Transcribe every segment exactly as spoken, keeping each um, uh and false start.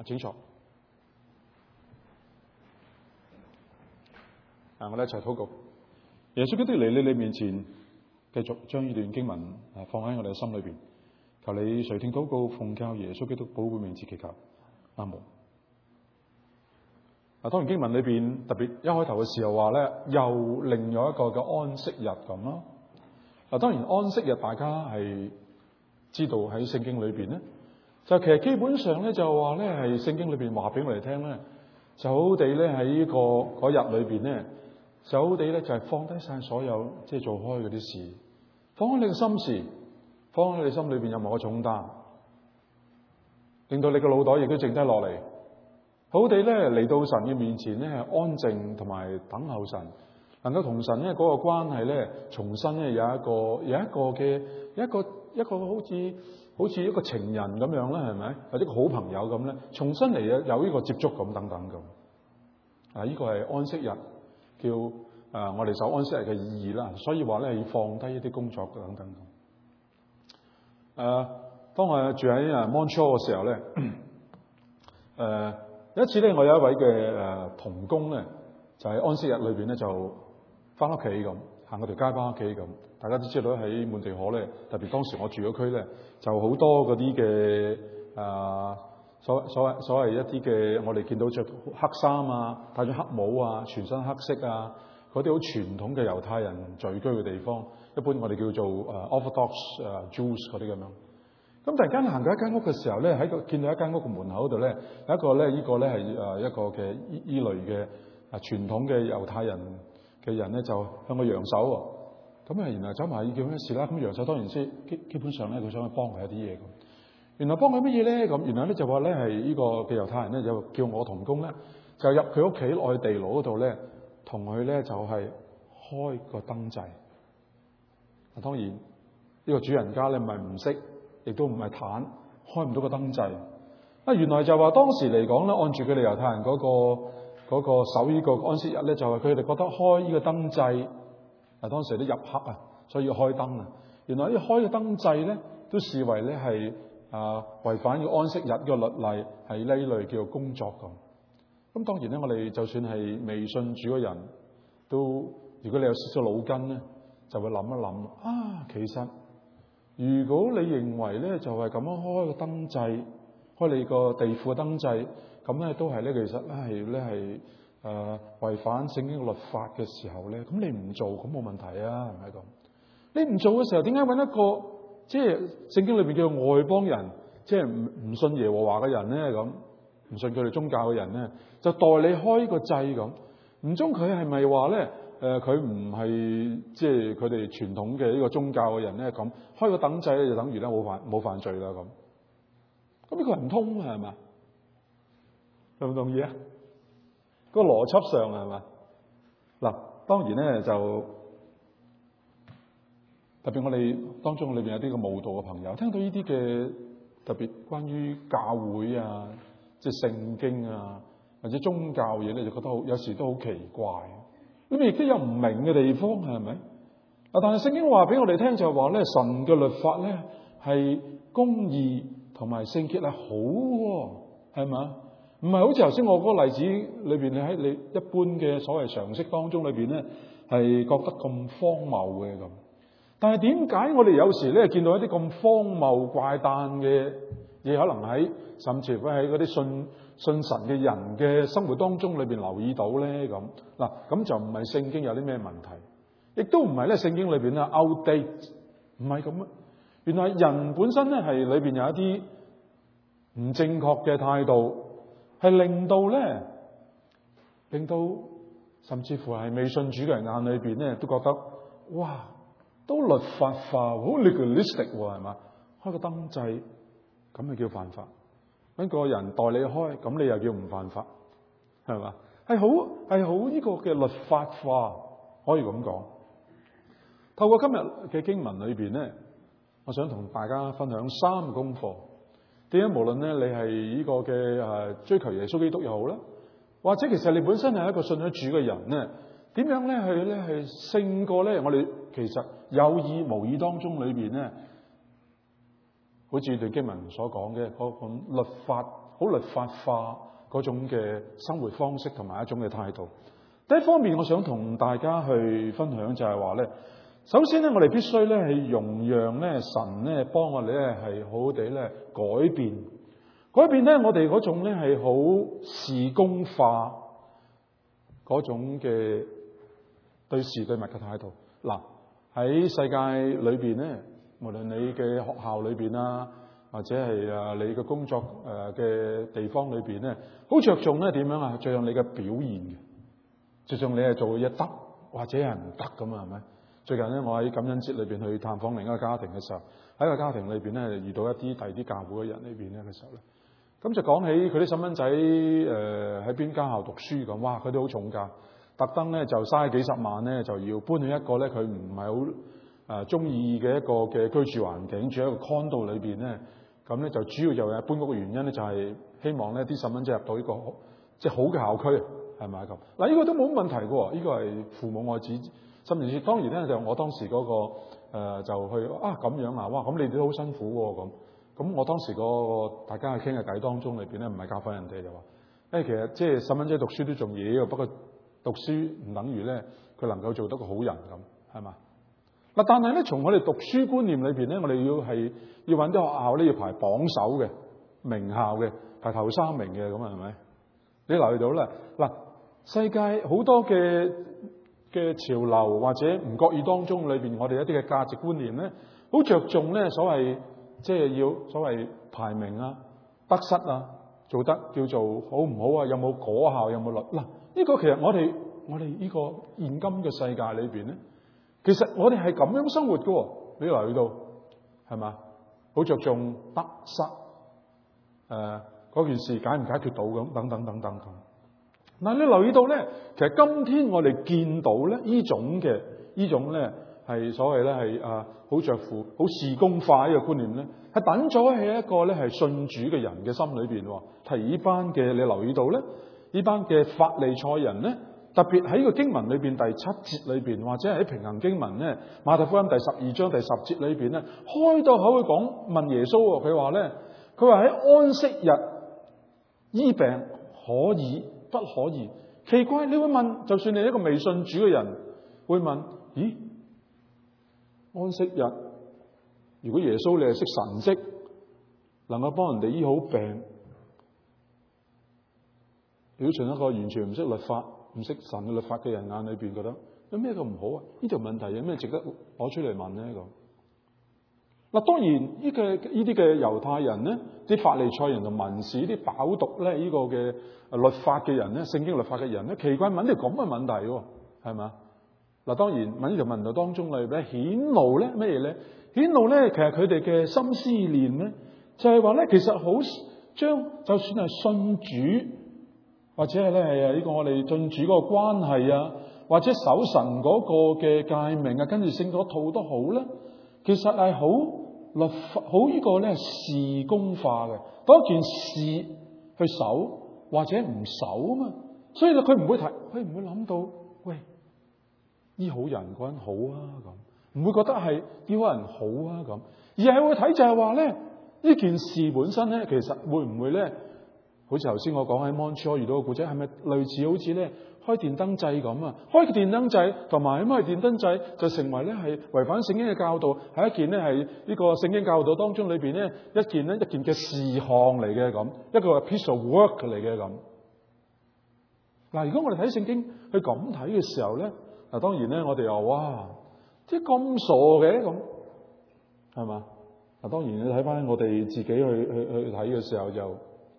請坐。啊，我哋一齊禱告。耶穌基督嚟你你面前，繼續將呢段經文啊放喺我哋嘅心裏邊。求你垂聽禱告，奉靠耶穌基督寶貴名字祈求。阿門。啊，當然經文裏邊特別一開頭嘅時候話咧，又另有一個嘅安息日咁咯。嗱，當然安息日大家係知道喺聖經裏邊咧，就其實基本上咧就話咧係聖經裏邊話俾我哋聽咧，就好地咧喺呢個嗰日裏邊咧，就好地咧就係放低晒所有即係做開嗰啲事，放開你嘅心事，放開你心裏邊任何嘅重擔，令到你嘅腦袋亦都靜低落嚟，好地咧嚟到神嘅面前咧係安靜同埋等候神，能夠同神咧嗰個關係咧重新咧有一個有一個嘅一個一個好似好似一個情人咁樣啦，係咪？或者一個好朋友咁咧，重新嚟有呢個接觸咁等等咁。啊，呢個係安息日叫誒、呃、我哋守安息日嘅意義啦。所以話咧要放低一啲工作等等咁。誒、呃，當我住喺誒 Montreal 嘅時候咧，誒、呃、有一次咧，我有一位嘅誒同工咧，就喺安息日裏邊咧就翻屋企咁，行嗰條街翻屋企咁。大家都知道喺滿地可咧，特別當時我住嗰區咧，就好多嗰啲嘅誒所所謂所謂一啲嘅，我哋見到着黑衫啊，戴咗黑帽啊，全身黑色啊，嗰啲好傳統嘅猶太人聚居嘅地方，一般我哋叫做誒 Orthodox 誒 Jews 嗰啲咁樣。咁突然間行到一間屋嘅時候咧，喺個見到一間屋嘅門口度咧，有一個咧，呢個咧係誒一個嘅依依類嘅啊傳統嘅猶太人嘅人咧，就向佢揚手喎。咁啊，然後走埋叫咩事啦？咁揚手當然先基基本上咧，佢想去幫佢一啲嘢咁。原來幫佢乜嘢咧？咁原來咧就話咧係呢個嘅猶太人咧，就叫我同工咧，就入佢屋企落去地牢嗰度咧，同佢咧就係開個燈掣。啊，當然呢個主人家咧唔係唔識，亦都唔係攤，開唔到個燈掣。啊，原來就話當時嚟講咧，按住佢哋猶太人嗰個嗰個守呢個安息日咧，就係佢哋覺得開呢個燈掣。啊！當時都入黑啊，所以要開燈啊。原來呢開個燈掣咧，都視為咧係啊違反個安息日嘅律例，係呢類叫做工作咁。咁當然咧，我哋就算係未信主嘅人都，如果你有少少腦筋咧，就會諗一諗啊。其實如果你認為咧就係咁樣開個燈掣，開你個地庫嘅燈掣，咁咧都係咧，其實咧係咧係。誒、呃、違反聖經律法嘅時候咧，咁你唔做咁冇問題啊，係咪咁？你唔做嘅時候，點解揾一個即係聖經裏邊叫外邦人，即係唔唔信耶和華嘅人咧？咁唔信佢哋宗教嘅人咧，就代你開個掣咁。唔中佢係咪話咧？誒佢唔係即係佢哋傳統嘅呢個宗教嘅人咧？咁開個燈掣咧，就等於咧冇犯冇犯罪啦咁。咁呢個唔通係咪？同唔同意啊？個邏輯上係嘛？嗱，當然咧就特別我哋當中裏邊有啲個慕道嘅朋友，聽到呢啲嘅特別關於教會啊、即係聖經啊或者宗教嘢咧，就覺得好有時都好奇怪。咁亦都有唔明嘅地方係咪？啊，但係聖經話俾我哋聽就係話咧，神嘅律法咧係公義同埋聖潔係好喎，係嘛？唔係好似頭先我嗰個例子裏邊，你喺你一般嘅所謂常識當中裏邊咧，係覺得咁荒謬嘅咁。但係點解我哋有時咧見到一啲咁荒謬怪誕嘅嘢，可能喺甚至乎喺嗰啲信信神嘅人嘅生活當中裏邊留意到咧咁？嗱，咁就唔係聖經有啲咩問題，亦都唔係咧聖經裏邊咧 outdate，唔係咁啊。原來人本身咧係裏邊有一啲唔正確嘅態度。係令到咧，令到甚至乎係未信主嘅人眼裏邊咧，都覺得哇，都律法化，好 legalistic 喎，係嘛？開個燈掣咁咪叫犯法？揾個人代你開，咁你又叫唔犯法？係嘛？係好係好呢個嘅律法化，可以咁講。透過今日嘅經文裏邊咧，我想同大家分享三個功課。點解無論咧你係呢個嘅誒追求耶穌基督又好啦，或者其實你本身係一個信咗主嘅人咧，點樣咧去咧去勝過咧？我哋其實有意無意當中裏邊咧，好似段經文所講嘅嗰種律法好律法化嗰種嘅生活方式同埋一種嘅態度。第一方面，我想同大家去分享就係話咧，首先咧，我哋必須咧係容讓咧神咧幫我哋咧係好好地咧改變，改變咧我哋嗰種咧係好事工化嗰種嘅對事對物嘅態度。嗱，喺世界裏邊咧，無論你嘅學校裏邊啊，或者係啊你嘅工作誒嘅地方裏邊咧，好着重咧點樣啊？着重你嘅表現嘅，着重你係做嘢得或者係唔得咁啊？係咪？最近咧，我喺感恩節裏邊去探訪另一個家庭嘅時候，喺個家庭裏邊咧遇到一啲第二啲教會嘅人裏邊咧嘅時候咧，咁就講起佢啲細蚊仔誒喺邊間校讀書咁，哇！佢哋好重價，特登咧就嘥幾十萬咧就要搬去一個咧佢唔係好誒中意嘅一個嘅居住環境，住喺一個 condo 裏邊咧，咁咧就主要就係搬屋嘅原因咧就係希望咧啲細蚊仔入到呢個即係好嘅校區，係咪咁？嗱，呢個都冇問題嘅喎，呢個係父母愛子。甚至當然咧，就我當時嗰、那個、呃、就去啊咁樣啊，哇！咁你哋都好辛苦喎咁。咁我當時嗰個大家去傾嘅偈當中裏邊咧，唔係教訓人哋就話，誒其實即係細蚊仔讀書都重要，不過讀書唔等於咧佢能夠做得個好人咁，係嘛？嗱，但係咧從我哋讀書觀念裏邊咧，我哋要係要揾啲學校咧要排榜首嘅名校嘅，排頭三名嘅咁啊，係咪？你留意到啦，嗱，世界好多嘅嘅潮流或者唔覺意當中裏邊，我哋一啲嘅價值觀念咧，好着重咧所謂即係要所謂排名啊、得失啊，做得叫做好唔好啊？有冇果效？有冇率？嗱，呢個其實我哋我哋呢個現今嘅世界裏邊咧，其實我哋係咁樣生活嘅。你留意到係嘛？好着重得失，誒、呃、嗰件事解唔解決到咁，等等等等咁。嗱，你留意到咧，其實今天我哋見到咧呢種嘅呢種咧係所謂咧係啊好着乎好事工化呢個觀念咧，係等咗喺一個咧係信主嘅人嘅心裏邊。提呢班嘅你留意到咧，呢班嘅法利賽人咧，特別喺呢個經文裏邊第七節裏邊，或者係喺平行經文咧馬太福音第十二章第十節裏邊咧，開到口去講問耶穌，佢話咧，佢話喺安息日醫病可以不可以？奇怪，你會問，就算你一個未信主嘅人，會問：咦，安息日，如果耶穌你係識神蹟，能夠幫人哋醫好病，如果從一個完全唔識律法、唔識神嘅律法嘅人眼裏邊，覺得有咩咁唔好啊？呢條問題有咩值得攞出嚟問咧？咁嗱，當然呢個呢啲嘅猶太人咧，啲法利賽人同文士啲飽讀咧呢個嘅律法嘅人咧，聖經律法嘅人咧，奇怪問條咁嘅問題喎，係嘛？嗱，當然問呢條問題當中裏邊咧，顯露咧咩嘢咧？顯露咧，其實佢哋嘅心思念咧，就係話咧，其實好將就算係信主，或者係咧係啊呢個我哋信主嗰個關係啊，或者守神嗰個嘅誡命啊，跟住聖嗰套都好咧，其實係好律法好呢個咧事工化嘅，當一件事去守或者唔守啊嘛，所以咧佢唔會提，佢唔會諗到，喂，醫好人嗰人好啊咁，唔會覺得係醫好人好啊咁，而係會睇就係話咧呢件事本身咧，其實會唔會咧，好似頭先我講喺 Montreal 遇到個故仔，係咪類似好似咧開電燈掣咁啊？開個電燈掣同埋咁開電燈掣就成為咧係違反聖經嘅教導，係一件咧係呢個聖經教導當中裏邊咧一件咧一件嘅事項嚟嘅咁，一個 piece of work 嚟嘅咁。嗱，如果我哋睇聖經去咁睇嘅時候咧，嗱當然咧我哋又哇，即係咁傻嘅咁，係嘛？嗱當然你睇翻我哋自己去去去睇嘅時候就，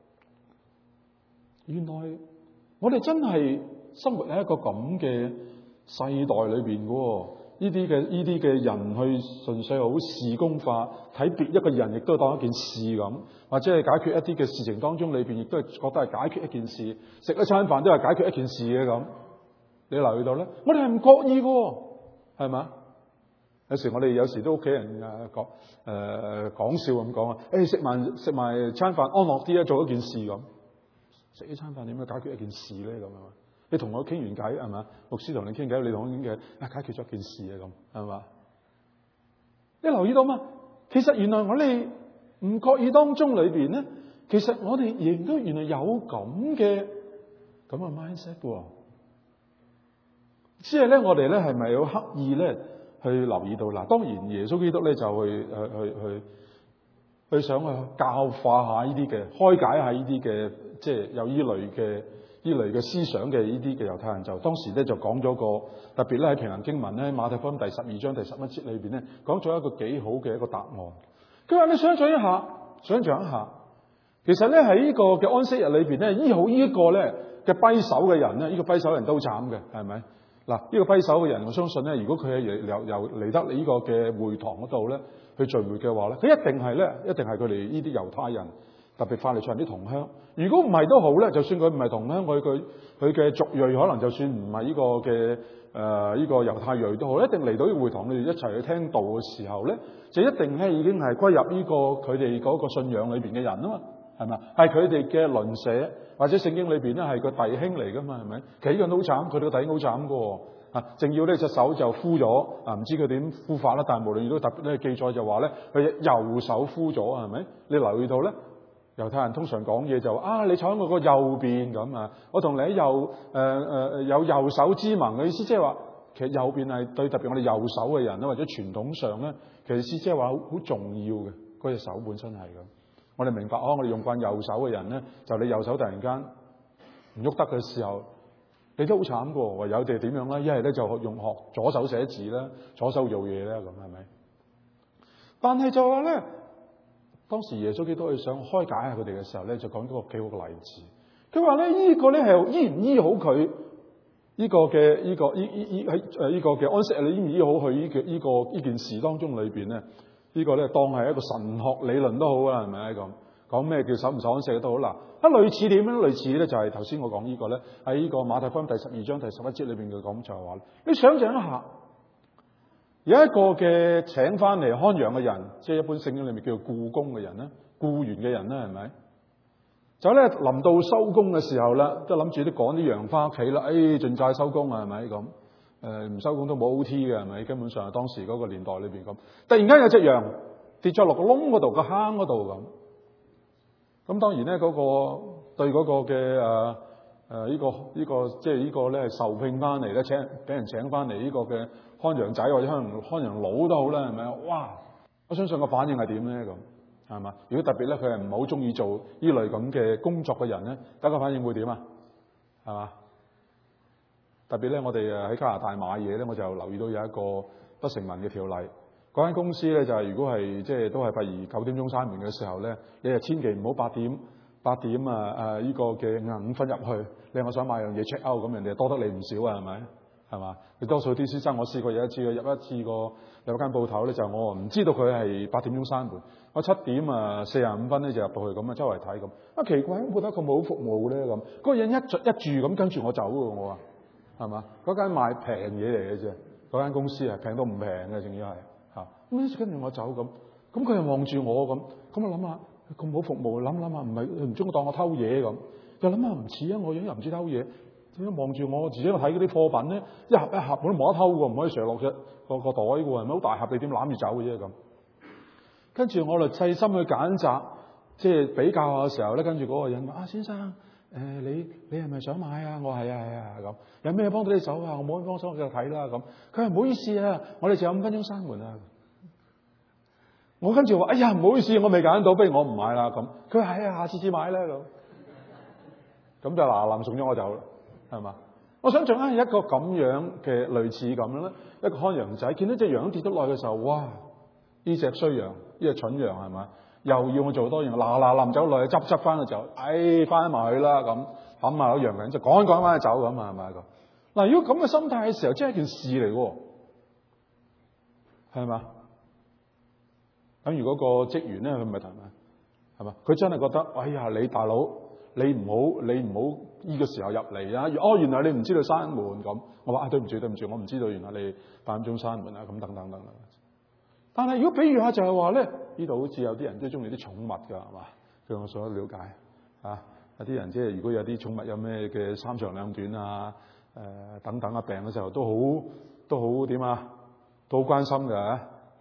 原來我哋真係生活喺一個咁嘅世代裏邊嘅，呢啲嘅呢啲嘅人去純粹好事工化，睇別一個人亦都當一件事咁，或者係解決一啲嘅事情當中裏邊，亦都係覺得係解決一件事，食一餐飯都係解決一件事嘅咁。你留意到咧，我哋係唔覺意嘅，係嘛？有時我哋有時都屋企人誒講誒講笑咁講啊，誒食埋食埋餐飯安樂啲啊，做一件事咁。食呢餐飯點樣解決一件事咧？咁啊，你同我傾完偈係嘛？牧師同你傾偈，你同我傾偈啊，解決咗件事啊，咁係嘛？你留意到嘛？其實原來我哋唔覺意當中裏邊咧， 其實我哋亦都原來有咁嘅咁嘅 mindset 喎。即係咧，我哋咧係咪要刻意咧去留意到嗱？當然耶穌基督咧就去去去去去想去教化下呢啲嘅，開解下呢啲嘅，即係有依類嘅依類嘅思想嘅呢啲嘅猶太人，就當時咧就講咗個特別咧喺平行經文咧馬太福音第十二章第十一節裏邊咧講咗一個幾好嘅一個答案。佢話你想象一下，想象一下，其實咧喺呢個嘅安息日裏邊咧醫好呢一個咧嘅跛手嘅人咧，呢、這個跛手人都慘嘅，係咪？嗱，呢個跛手嘅人，我相信咧，如果佢係由由嚟得你呢個嘅會堂嗰度咧去聚會嘅話咧，佢一定係咧，一定係佢哋呢啲猶太人，特別法利賽人啲同鄉。如果唔係都好咧，就算佢唔係同鄉，佢佢佢嘅族裔可能就算唔係呢個嘅誒呢個猶太裔都好，一定嚟到呢個會堂，你哋一齊去聽道嘅時候咧，就一定咧已經係歸入呢個佢哋嗰個信仰裏邊嘅人啊嘛，係咪？係佢哋嘅鄰舍。或者聖經裏邊咧係個弟兄嚟噶嘛，係咪？其實呢個都好慘，佢哋個弟兄好慘噶，啊，淨要呢隻手就枯咗，啊，唔知佢點枯法啦。但係無論如果特別咧記載就話咧，佢右手枯咗，係咪？你留意到咧，猶太人通常講嘢就話啊，你坐喺我個右邊咁啊，我同你喺右誒誒有右手之盟嘅意思，即係話其實右邊係對特別我哋右手嘅人咧，或者傳統上咧，其實意思即係話好好重要嘅，嗰隻手本身係咁。我哋明白，哦，我哋用慣右手嘅人咧，就你右手突然間唔喐得嘅時候，你都好慘噶。唯有哋點樣咧？一係咧就用學左手寫字啦，左手做嘢啦，咁係咪？但係就話咧，當時耶穌基督去想開解下佢哋嘅時候咧，就講咗個幾好嘅例子。佢話咧，呢個咧係醫唔醫好佢呢個嘅呢個呢呢呢喺誒呢個嘅安息日，你醫唔醫好佢呢個呢個呢件事當中裏邊咧？呢個咧當係一個神學理論都好啊，係咪咁講咩叫守唔守安息都好嗱？啊，類似點樣？類似咧就係頭先我講呢個咧喺呢個馬太福音第十二章第十一節裏邊佢講就係話，你想象一下，有一個嘅請翻嚟看羊嘅人，即係一般聖經裏面叫做僱工嘅人咧，僱員嘅人咧，係咪？就咧臨到收工嘅時候啦，都諗住啲趕啲羊翻屋企啦，哎，盡快收工啊，係咪咁？誒唔收工都冇 O T 嘅，係咪？根本上係當時嗰個年代裏邊咁。突然間有隻羊跌咗落個窿嗰度，個坑嗰度咁。咁當然咧，嗰、嗰個對嗰個嘅誒誒呢個呢、呢個即係呢個咧係受聘翻嚟咧請俾人請翻嚟呢個嘅看羊仔或者看羊看羊佬都好啦，係咪？哇！我相信個反應係點咧咁係嘛？如果特別咧佢係唔係好中意做呢類咁嘅工作嘅人咧，第一個反應會點啊？係嘛？特別咧，我哋誒喺加拿大買嘢咧，我就留意到有一個不成文嘅條例。嗰間公司咧就係、是、如果係即係都係譬如九點鐘閂門嘅時候咧，你係千祈唔好八點八點啊啊呢個嘅五分入去。你話我想買樣嘢 check out 咁，人哋多得你唔少啊，係咪？係嘛？你多數啲先生，我試過有一次入一次過有間鋪頭咧，就我唔知道佢係八點鐘閂門，我七點啊四十五分咧就入到去咁啊，周圍睇咁啊，奇怪，覺得佢冇服務咧咁。嗰個人一住一住咁跟住我走喎，我話。係嘛？嗰間賣平嘢嚟嘅啫，嗰間公司係平到唔平嘅，仲要係嚇。咁跟住我走咁，咁佢又望住我咁，咁我諗下咁好服務，諗諗下唔係唔中意當我偷嘢咁，又諗下唔似啊，我樣又唔似偷嘢，點解望住我自己我睇嗰啲貨品咧，一盒一盒我都冇得偷喎，唔可以上落隻個個袋嘅喎，係咪好大盒你點攬住走嘅啫咁？跟住我就細心去揀擇，即係比較下嘅時候咧，跟住嗰個人話啊先生。誒、呃、你你係咪想買啊？我係啊係啊咁，有咩幫到你手啊？我冇咩幫手，我繼續睇啦咁。佢話唔好意思啊，我哋仲有五分鐘閂門啊。我跟住話：哎呀唔好意思，我未揀到，不如我唔買啦咁。佢話係啊，下次至買啦咁。咁就嗱嗱臨送咗我走啦，係嘛？我想象啊一個咁樣嘅類似咁樣咧，一個看羊仔見到隻羊跌咗落去嘅時候，哇！呢隻衰羊，呢隻蠢羊係咪？又要我做多樣，嗱嗱臨走落去執執翻嘅時候，哎翻埋去啦咁，冚埋嗰羊人就趕趕翻去走咁啊，係咪咁？嗱，如果咁嘅心態嘅時候，真係一件事嚟喎，係嘛？咁如果個職員咧，佢唔係談啊，係嘛？佢真係覺得，哎呀，你大佬，你唔好，你唔好呢個時候入嚟啊！哦，原來你唔知道閂門咁，我話啊，對唔住對唔住，我唔知道原來你八點鐘閂門啊，咁等等等等。但係如果比喻下就係話咧，呢度好似有啲人都中意啲寵物㗎，係嘛？據我所了解，啊，有啲人即係如果有啲寵物有咩嘅三長兩短啊，誒、呃、等等啊病嘅時候都好都好點啊，都好關心㗎，關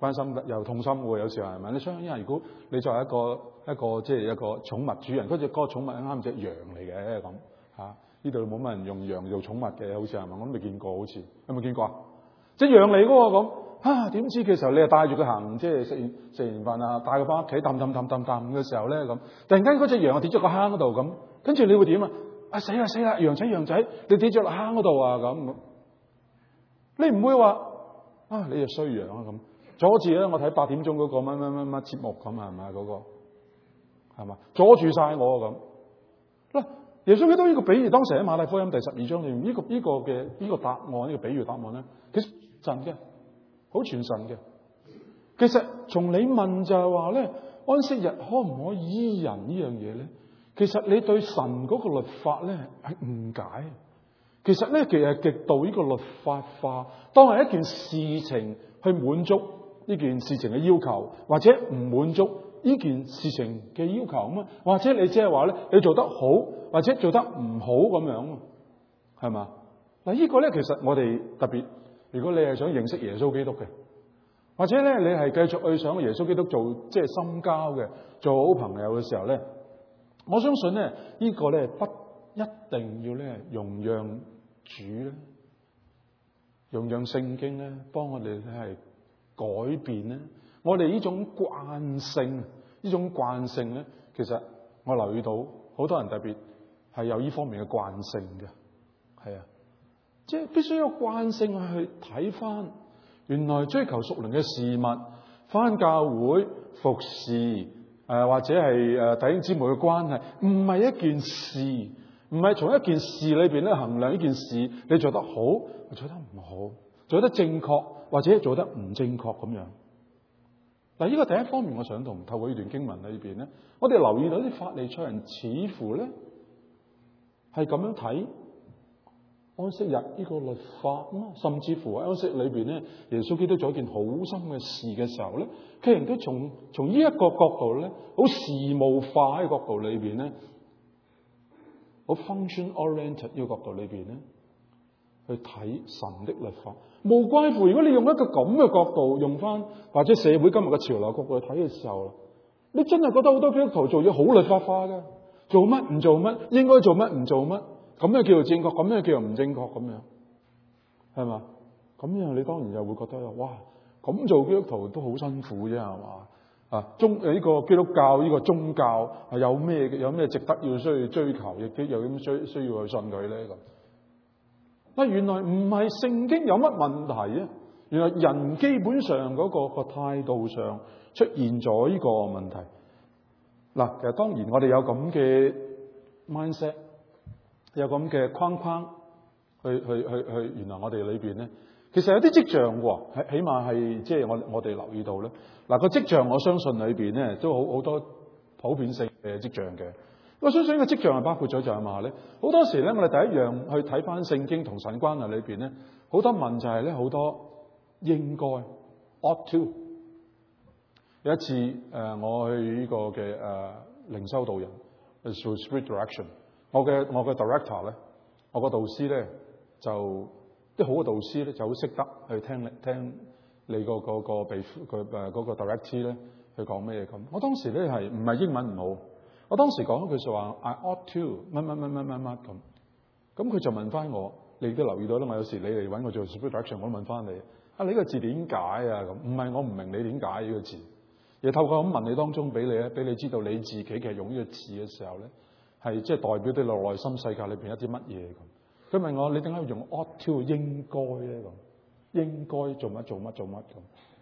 關心又痛心喎，有時候係咪？你想因為如果你作為一個一個即係一個寵物主人，嗰隻嗰個寵物啱隻羊嚟嘅咁嚇，呢度冇乜人用羊做寵物嘅，好似係咪？我都未見過，好似有冇見過啊？隻羊嚟嘅喎咁啊，點知嘅時候你又帶住佢行，即係食完食完飯啊，帶佢翻屋企氹氹氹氹氹嘅時候咧咁，突然間嗰隻羊跌咗個坑嗰度咁，跟住你會點啊？啊死啦死啦，羊仔羊仔，你跌咗落坑嗰度啊咁，你唔會話啊你又衰羊啊咁。阻住咧，我睇八點鐘嗰個乜乜乜乜節目咁係咪嗰個係嘛？阻住晒我咁嗱。耶穌基督呢個比喻，當時喺馬太福音第十二章裏面呢個呢個嘅呢個答案，呢個比喻答案咧，其實神嘅好全神嘅。其實從你問就係話咧，安息日可唔可以醫人呢樣嘢咧？其實你對神嗰個律法咧係誤解。其實咧，其實係極度呢個律法化，當係一件事情去滿足呢件事情嘅要求，或者唔滿足呢件事情嘅要求啊嘛，或者你只係話咧，你做得好，或者做得唔好咁樣，係嘛？嗱，呢個咧其實我哋特別，如果你係想認識耶穌基督嘅，或者咧你係繼續去想耶穌基督做即係深交嘅，做好朋友嘅時候咧，我相信咧呢個咧不一定要咧容讓主咧，容讓聖經咧幫我哋咧係改變咧，我哋呢種慣性，呢種慣性咧，其實我留意到好多人特別係有呢方面嘅慣性嘅，係啊，即係必須有慣性去睇翻，原來追求屬靈嘅事物，翻教會服侍誒、呃、或者係誒弟兄姊妹嘅關係，唔係一件事，唔係從一件事裏邊咧衡量呢件事你做得好，做得唔好，做得正確或者做得唔正確咁樣。嗱，呢個第一方面，我想同透過呢段經文裏邊咧，我哋留意到啲法利賽人似乎咧係咁樣睇安息日呢個律法咯，甚至乎喺安息裏邊咧，耶穌基督做一件好深嘅事嘅時候咧，佢人都從從呢一個角度咧，好事務化嘅角度裏邊咧，好 function oriented 呢個角度裏邊咧，去睇神的律法。無怪乎，如果你用一個咁嘅角度，用翻或者社會今日嘅潮流角度去睇嘅時候，你真係覺得好多基督徒做嘢好律法化嘅，做乜唔做乜，應該做乜唔做乜，咁樣叫做正確，咁樣叫做唔正確，咁樣係嘛？咁樣你當然又會覺得哇，咁做基督徒都好辛苦啫，係嘛？啊，宗誒呢個基督教呢個宗教係有咩有咩值得要需要追求，亦都有咁需需要去信佢咧咁。嗱，原來唔係聖經有乜問題啊！原來人基本上嗰個個態度上出現咗呢個問題。嗱，其實當然我哋有咁嘅 mindset， 有咁嘅框框去去去去，原來我哋裏邊咧，其實有啲跡象喎，係起碼係即係我我哋留意到咧。嗱，個跡象我相信裏邊咧都好好多普遍性嘅跡象嘅。我相信呢個跡象係包括咗就係話咧，好多時咧我哋第一樣去睇翻聖經同神關係裏邊咧，好多問就係咧好多應該 ought to。有一次誒、呃，我去呢個嘅誒、呃、靈修導人 through spirit direction， 我嘅我嘅 director 咧，我個導師咧就啲好嘅導師咧就好識得去聽聽你個個個備佢誒嗰個 director 咧去講咩嘢咁。我當時咧係唔係英文唔好。我當時講一句說話 I ought to 乜乜乜乜乜乜咁，咁佢就問翻我，你都留意到啦。我有時你嚟揾我做 spirit direction，我都問翻你啊，你呢個字點解啊？咁唔係我唔明你點解呢個字，而透過咁問你當中俾你咧，俾你知道你自己其實用呢個字嘅時候咧，係即係代表啲內內心世界裏邊一啲乜嘢咁。佢問我你點解要用 ought to 應該咧咁？應該做乜做乜做乜咁？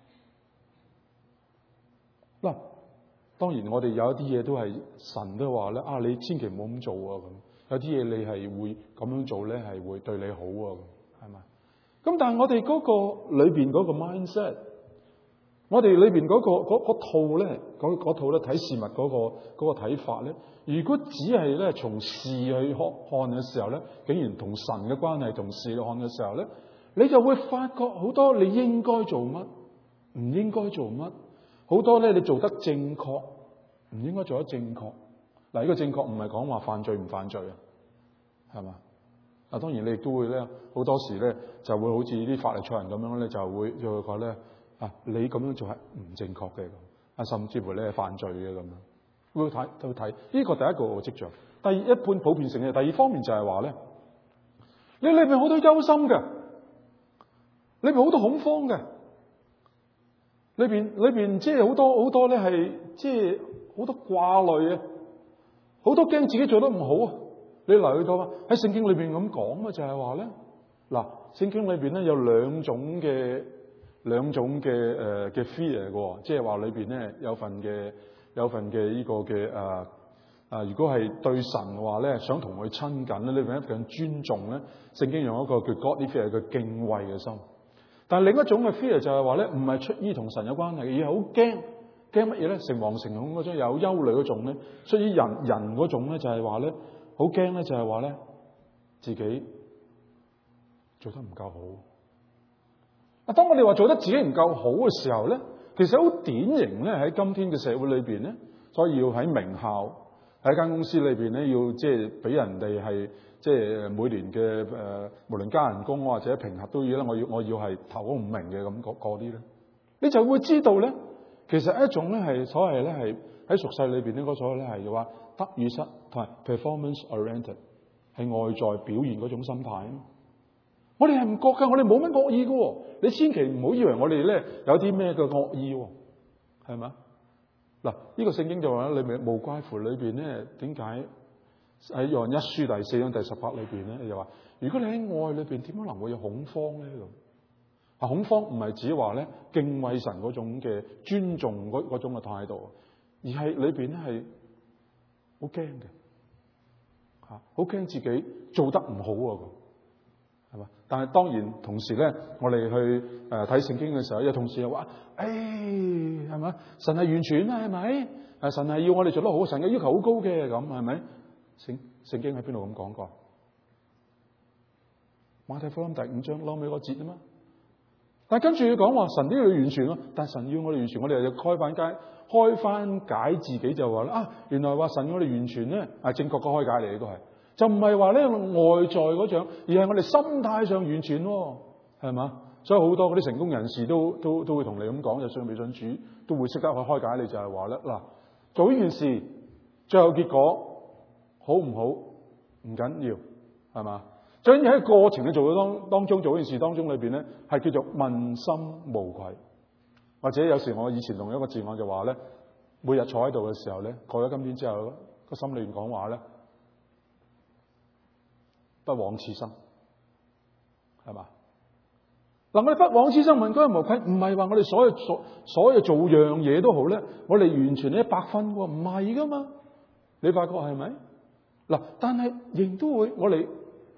嗱。當然，我哋有一啲嘢都係神都話咧，啊，你千祈唔好咁做啊！咁有啲嘢你係會咁樣做咧，係會對你好啊！咁係咪？咁但係我哋嗰個裏邊嗰個 mindset， 我哋裏邊嗰、嗰個嗰套咧，嗰嗰套咧睇事物嗰、嗰個嗰、嗰個睇法咧，如果只係咧從事去看嘅時候咧，竟然同神嘅關係同事去看嘅時候咧，你就會發覺好多你應該做乜，唔應該做乜。好多咧，你做得正確，唔應該做得正確。嗱，呢個正確唔係講話犯罪唔犯罪啊，係嘛？嗱，當然你亦都會咧，好多時咧就會好似啲法利賽人咁樣咧，就會就會講咧啊，你咁樣做係唔正確嘅咁，啊，甚至乎你係犯罪嘅咁樣，會睇去睇呢個第一個跡象。第二，一般普遍性嘅第二方面就係話咧，你裏邊好多憂心嘅，裏邊好多恐慌嘅，裏邊裏邊即係好多好多咧係即係好多掛慮啊，好多驚自己做得唔好啊。你留意到啊，喺聖經裏邊咁講嘅就係話咧，嗱，聖經裏邊咧有兩種嘅兩種嘅誒嘅 fear 嘅，即係話裏邊咧有份嘅有份嘅呢個嘅誒啊，如果係對神嘅話咧，想同佢親近咧，裏邊一份尊重咧，聖經用一個叫 godly fear 嘅敬畏嘅心。但係另一種嘅 fear 就係話咧，唔係出於同神有關係，而係好驚驚乜嘢咧？誠惶誠恐嗰種，有憂慮嗰種咧，出於人人嗰種咧，就係話咧，好驚咧，就係話咧，自己做得唔夠好。啊，當我哋話做得自己唔夠好嘅時候咧，其實好典型咧，喺今天嘅社會裏邊咧，所以要喺名校喺間公司裏邊咧，要即係俾人哋係即係每年嘅誒、呃，無論加人工或者評核都要啦。我要我要係頭五名嘅咁嗰啲咧，你就會知道咧，其實一種咧係所謂咧係喺俗世裏邊呢嗰種咧係話得與失同埋 performance oriented 係外在表現嗰種心態。我哋係唔覺噶，我哋冇乜惡意噶，你千祈唔好以為我哋咧有啲咩嘅惡意，係咪？嗱，呢個聖經就話咧，裏面無怪乎裏邊咧，點解喺約翰一書第四章第十八裏邊咧，又話如果你喺愛裏邊，點可能會有恐慌咧？咁啊，恐慌唔係指話咧敬畏神嗰種嘅尊重嗰嗰種嘅態度，而係裏邊咧係好驚嘅，吓好驚自己做得唔好啊！係嘛？但係當然同時咧，我哋去誒睇聖經嘅時候，有同事又話：誒係咪？神係完全啊，係咪？誒神係要我哋做得好，神嘅要求好高嘅，咁係咪？聖聖經喺邊度咁講過？馬太福音第五章後尾嗰節啊嘛。但係跟住要講話神都要完全咯，但係神要我哋完全，我哋又要開翻解開翻解自己就話啦啊，原來話神要我哋完全咧係正確嘅開解嚟，呢個係。就唔係話咧外在嗰種，而係我哋心態上完全喎，係嘛？所以好多嗰啲成功人士都都都會同你咁講，就算未信主，都會識得去開解你，就係話咧嗱，做呢件事最後結果好唔好唔緊要，係嘛？最緊要喺過程嘅做嘅當當中做呢件事當中裏邊咧，係叫做問心無愧，或者有時我以前用一個字眼就話咧，每日坐喺度嘅時候咧，過咗今天之後個心裏邊講話咧。不枉此生，係嘛？嗱，我哋不枉此生問心無愧，唔係話我哋所有所所有做樣嘢都好咧，我哋完全一百分喎，唔係噶嘛？你發覺係咪？嗱，但係仍都會我哋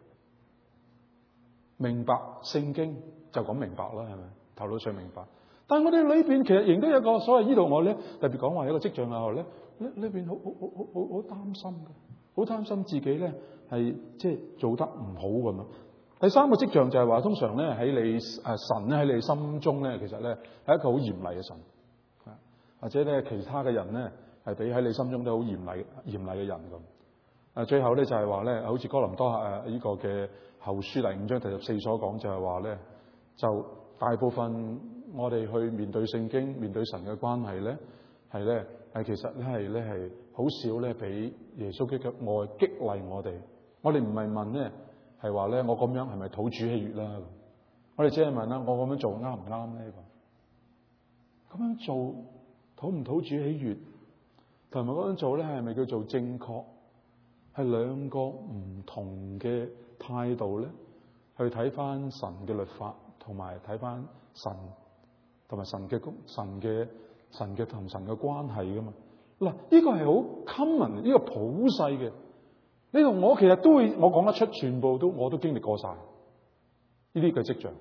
明白聖經就咁明白啦，係咪？頭腦上明白，但係我哋裏邊其實仍都有一個所謂呢度我咧特別講話一個跡象啊，咧裏裏邊好好好好好好擔心嘅，好擔心自己咧。係即係做得唔好咁樣。第三個跡象就係話，通常咧喺你誒神咧喺你心中咧，其實咧係一個好嚴厲嘅神，或者咧其他嘅人咧係比喺你心中都好嚴厲嚴厲嘅人咁。誒最後咧就係話咧，好似哥林多誒呢個嘅後書第五章第十四所講，就係話咧，就大部分我哋去面對聖經、面對神嘅關係咧，係咧係其實咧係咧係好少咧俾耶穌基督嘅愛激勵我哋。我哋唔係問咧，係話咧，我咁樣係咪討主喜悅啦？我哋只係問啦，我咁樣做啱唔啱咧？咁樣做討唔討主喜悅，同埋嗰樣做咧係咪叫做正確？係兩個唔同嘅態度咧，去睇翻神嘅律法，同埋睇翻神同埋神嘅神嘅神嘅同神嘅關係噶嘛？嗱，呢個係好 common，呢個普世嘅。呢度我其實都會，我講得出，全部都我都經歷過晒呢啲嘅跡象。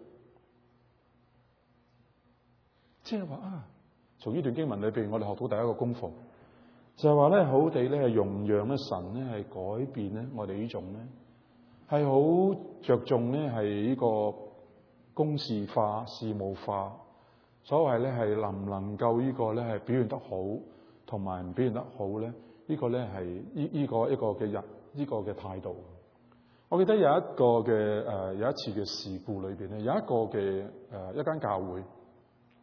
即係話啊，從呢段經文裏邊，我哋學到第一個功課，就係話咧，好地咧係容讓咧神咧係改變咧我哋呢種咧係好着重咧係呢個公事化、事務化。所謂咧係能唔能夠呢個咧係表現得好，同埋唔表現得好咧？呢個咧係呢呢個一個嘅人。呢個嘅態度，我記得有一個嘅誒、呃、有一次嘅事故裏邊咧，有一個嘅誒、呃、一間教會，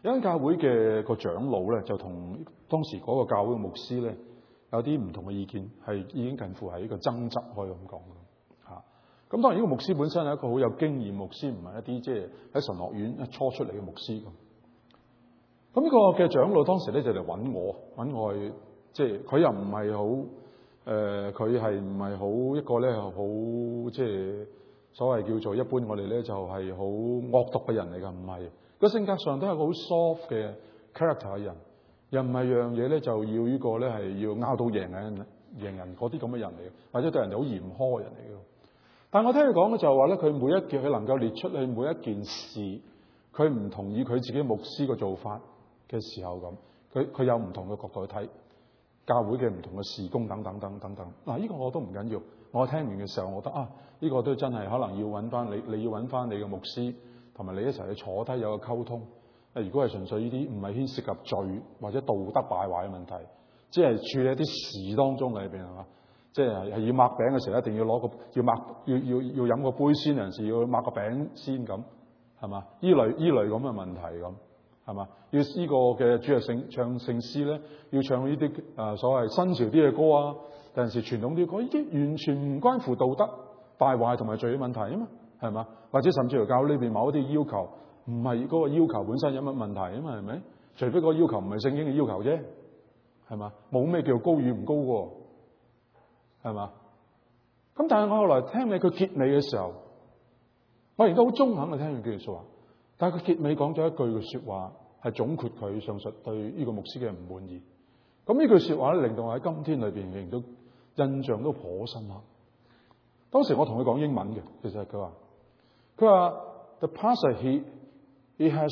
有間教會嘅個長老咧，就同當時嗰個教會嘅牧師咧有啲唔同嘅意見，係已經近乎係一個爭執，可以咁講嘅嚇。咁當然呢個牧師本身係一個好有經驗牧師，唔係一啲即係喺神學院一初出嚟嘅牧師咁。咁呢個嘅長老當時咧就嚟揾我，揾我去，即係佢又唔係好誒，佢係唔係好一個咧好即係所謂叫做一般我哋咧就係好惡毒嘅人嚟㗎，唔係。個性格上都係個好 soft 嘅 character 嘅人，又唔係樣嘢咧就要呢個咧係要拗到贏人贏人嗰啲咁嘅人嚟嘅，或者對人哋好嚴苛嘅人嚟嘅。但我聽佢講嘅就係話咧，佢每一件佢能夠列出去每一件事，佢唔同意佢自己牧師嘅做法嘅時候咁，佢佢有唔同嘅角度去睇教會嘅唔同嘅事工等等等等等。嗱，呢個我都唔緊要。我聽完嘅時候，我覺得啊，呢個都真係可能要揾翻你，你要揾翻你嘅牧師。同埋你一齊去坐低有個溝通。如果係純粹呢啲唔係牽涉及罪或者道德敗壞嘅問題，即係處理一啲事當中裏邊係嘛？即係係要擘餅嘅時候，一定要攞個要擘要要要飲個杯先，有陣時要擘個餅先咁係嘛？依類依類咁嘅問題咁係嘛？要呢個嘅主日聖唱聖詩咧，要唱呢啲誒所謂新潮啲嘅歌啊，有陣時傳統啲歌，呢啲完全唔關乎道德敗壞同埋罪嘅問題啊嘛。係嘛？或者甚至乎教會裏邊某一啲要求，唔係嗰個要求本身有乜問題啊嘛？係咪？除非嗰個要求唔係聖經嘅要求啫，係嘛？冇咩叫高與唔高喎，係嘛？咁但係我後來聽你佢結尾嘅時候，我亦都好中肯嘅聽佢句説話，但係佢結尾講咗一句嘅説話，係總括佢上述對呢個牧師嘅唔滿意。咁呢句説話咧，令到我喺今天裏邊仍然都印象都頗深刻。當時我同佢講英文嘅，其實佢話。佢話 The pastor he he has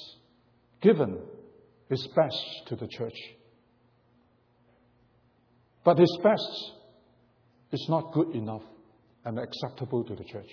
given his best to the church, but his best is not good enough and acceptable to the church。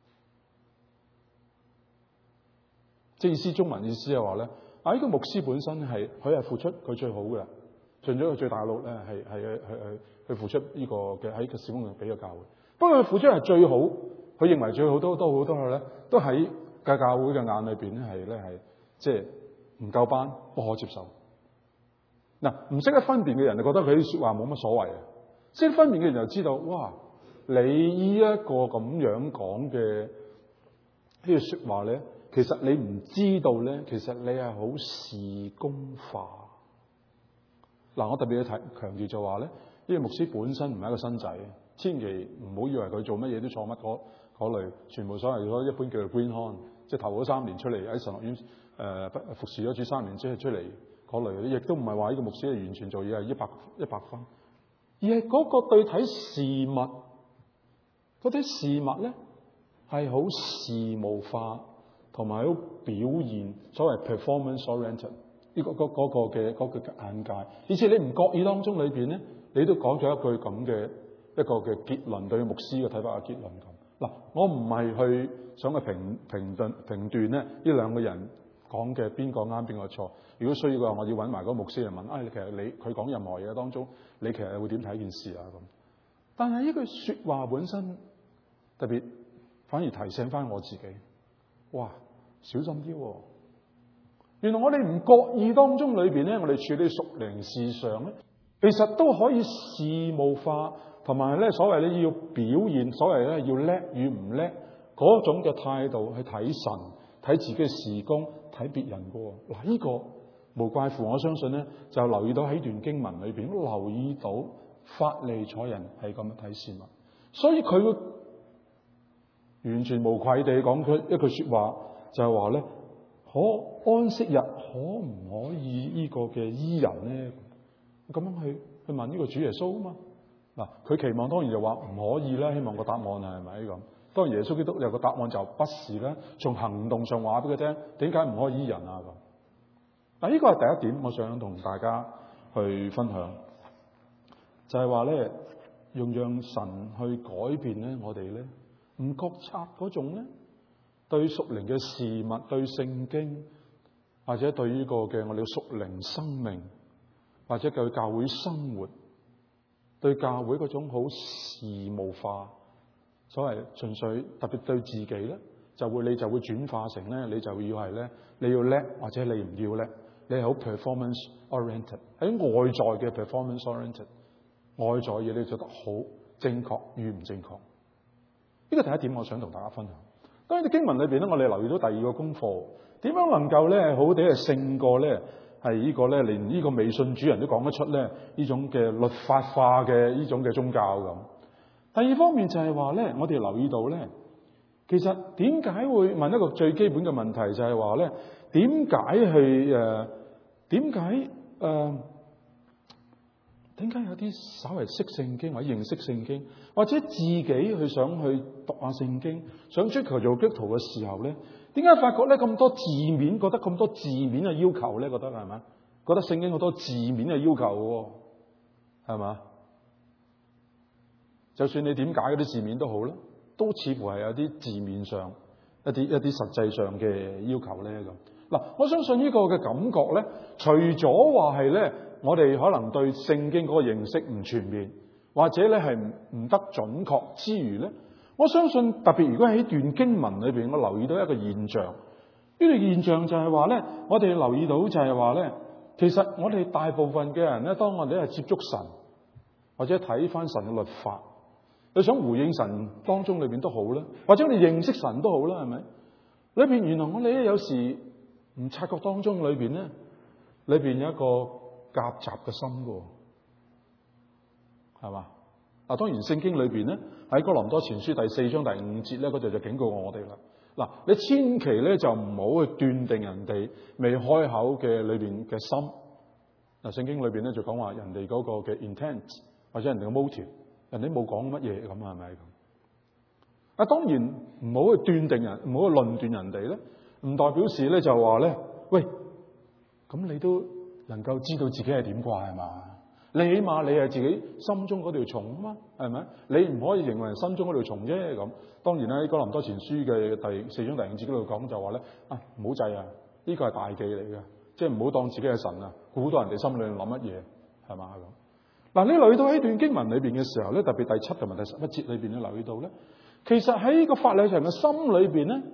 即係意思中文意思係話咧，啊呢個牧師本身係佢係付出佢最好嘅，盡咗佢最大努力咧，係係係係去付出呢個嘅喺個事工上俾個教會。不過佢付出係最好。佢認為最好多都好多嘅咧，都喺嘅教會嘅眼裏邊咧係咧係即係唔夠班，不可接受。嗱，唔識得分辨嘅人就覺得佢啲説話冇乜所謂啊。識得分辨嘅人就知道，哇！你呢一個咁樣講嘅呢個説話咧，其實你唔知道咧，其實你係好事工化。嗱，我特別要提強調就話咧，呢個牧師本身唔係一個新仔，千祈唔好以為佢做乜嘢都錯乜嗰。嗰類全部所謂嗰一般叫做 green horn，即係頭嗰三年出嚟喺神學院誒、呃、服侍咗主三年之後出嚟嗰類，亦都唔係話呢個牧師係完全做嘢係一百一百分，而係嗰個對睇事物嗰啲事物咧係好事務化，同埋好表現所謂 performance oriented 呢個嗰嗰個嘅嗰個嘅眼界，而且你唔覺意當中裏邊咧，你都講咗一句咁嘅一個嘅結論，對牧師嘅睇法嘅結論咁。嗱，我唔係去想去評評論評斷咧呢兩個人講嘅邊個啱邊個錯。如果需要嘅話，我要揾埋嗰個牧師嚟問，啊、哎，其實你佢講任何嘢當中，你其實會點睇件事啊？咁，但係呢句説話本身特別反而提醒翻我自己，哇，小心啲喎！原來我哋唔覺意當中裏邊咧，我哋處理屬靈事上咧，其實都可以事務化。同埋咧，所謂咧要表現，所謂咧要叻與唔叻嗰種嘅態度去睇神、睇自己嘅事工、睇別人嘅喎。嗱，呢個無怪乎我相信咧，就留意到喺段經文裏邊，留意到法利賽人係咁樣睇事物，所以佢會完全無愧地講出一句説話，就係話咧，可安息日可唔可以呢個嘅醫人咧？咁樣去去問呢個主耶穌啊嘛。嗱，佢期望當然就話唔可以啦，希望個答案係咪咁？當然耶穌基督有個答案就不是啦，從行動上話俾佢聽，點解唔可以醫人啊咁？嗱，呢個係第一點，我想同大家去分享，就係話咧，用讓神去改變咧，我哋咧唔覺察嗰種咧對屬靈嘅事物、對聖經或者對呢個嘅我哋嘅屬靈生命，或者對教會生活。對教會嗰種好事務化，所謂純粹特別對自己咧， 就會你就會轉化成咧，你就要係咧，你要叻或者你唔要叻，你係好 performance oriented， 喺外在嘅 performance oriented， 外在嘢你做得好正確與唔正確。呢個第一點，我想同大家分享。當然，經文裏邊咧，我哋留意到第二個功課，點樣能夠咧好地係勝過咧係呢個咧連呢個未信主人都講得出咧呢種嘅律法化嘅呢種嘅宗教咁。第二方面就係話咧，我哋留意到咧，其實點解會問一個最基本嘅問題，就係話咧，點解去誒點解誒點解有啲稍為識聖經或者認識聖經，或者自己去想去讀下聖經，想追求做基督徒嘅時候咧，點解發覺咧咁多字面，覺得咁多字面嘅要求咧？覺得係咪？覺得聖經好多字面嘅要求喎，係嘛？就算你點解嗰啲字面都好啦，都似乎係有啲字面上一啲一啲實際上嘅要求咧咁。嗱，我相信呢個嘅感覺咧，除咗話係咧，我哋可能對聖經嗰個認識唔全面，或者咧係唔唔得準確之餘咧，我相信特別如果喺段經文裏邊，我留意到一個現象，呢個現象就係話咧，我哋留意到就係話咧，其實我哋大部分嘅人咧，當我哋係接觸神或者睇翻神嘅律法，你想回應神當中裏邊都好啦，或者你認識神都好啦，係咪？裏邊原來我哋咧有時唔察覺當中裏邊咧，裏邊有一個夾雜嘅心噶，係嘛？嗱，當然聖經裏邊咧喺哥林多前書第四章第五節咧，嗰度就警告我哋啦。嗱，你千祈咧就唔好去斷定人哋未開口嘅裏邊嘅心。嗱，聖經裏邊咧就講話人哋嗰個嘅 intent 或者人哋嘅 motive， 人哋冇講乜嘢咁，係咪咁？啊，當然唔好去斷定人，唔好去論斷人哋咧，唔代表示咧就話咧，喂，咁你都能夠知道自己係點啩，係嘛？你起碼你係自己心中嗰條蟲啊嘛，係咪？你唔可以認為人心中嗰條蟲啫咁。當然啦，喺哥林多前書嘅第四章第五節嗰度講就話咧，啊唔好制啊，呢個係大忌嚟嘅，即係唔好當自己係神啊，估到人哋心裏諗乜嘢，係嘛咁。嗱，你留意到喺段經文裏邊嘅時候咧，特別第七同埋第十一節裏邊你留意到咧，其實喺呢個法利賽人嘅心裏邊咧，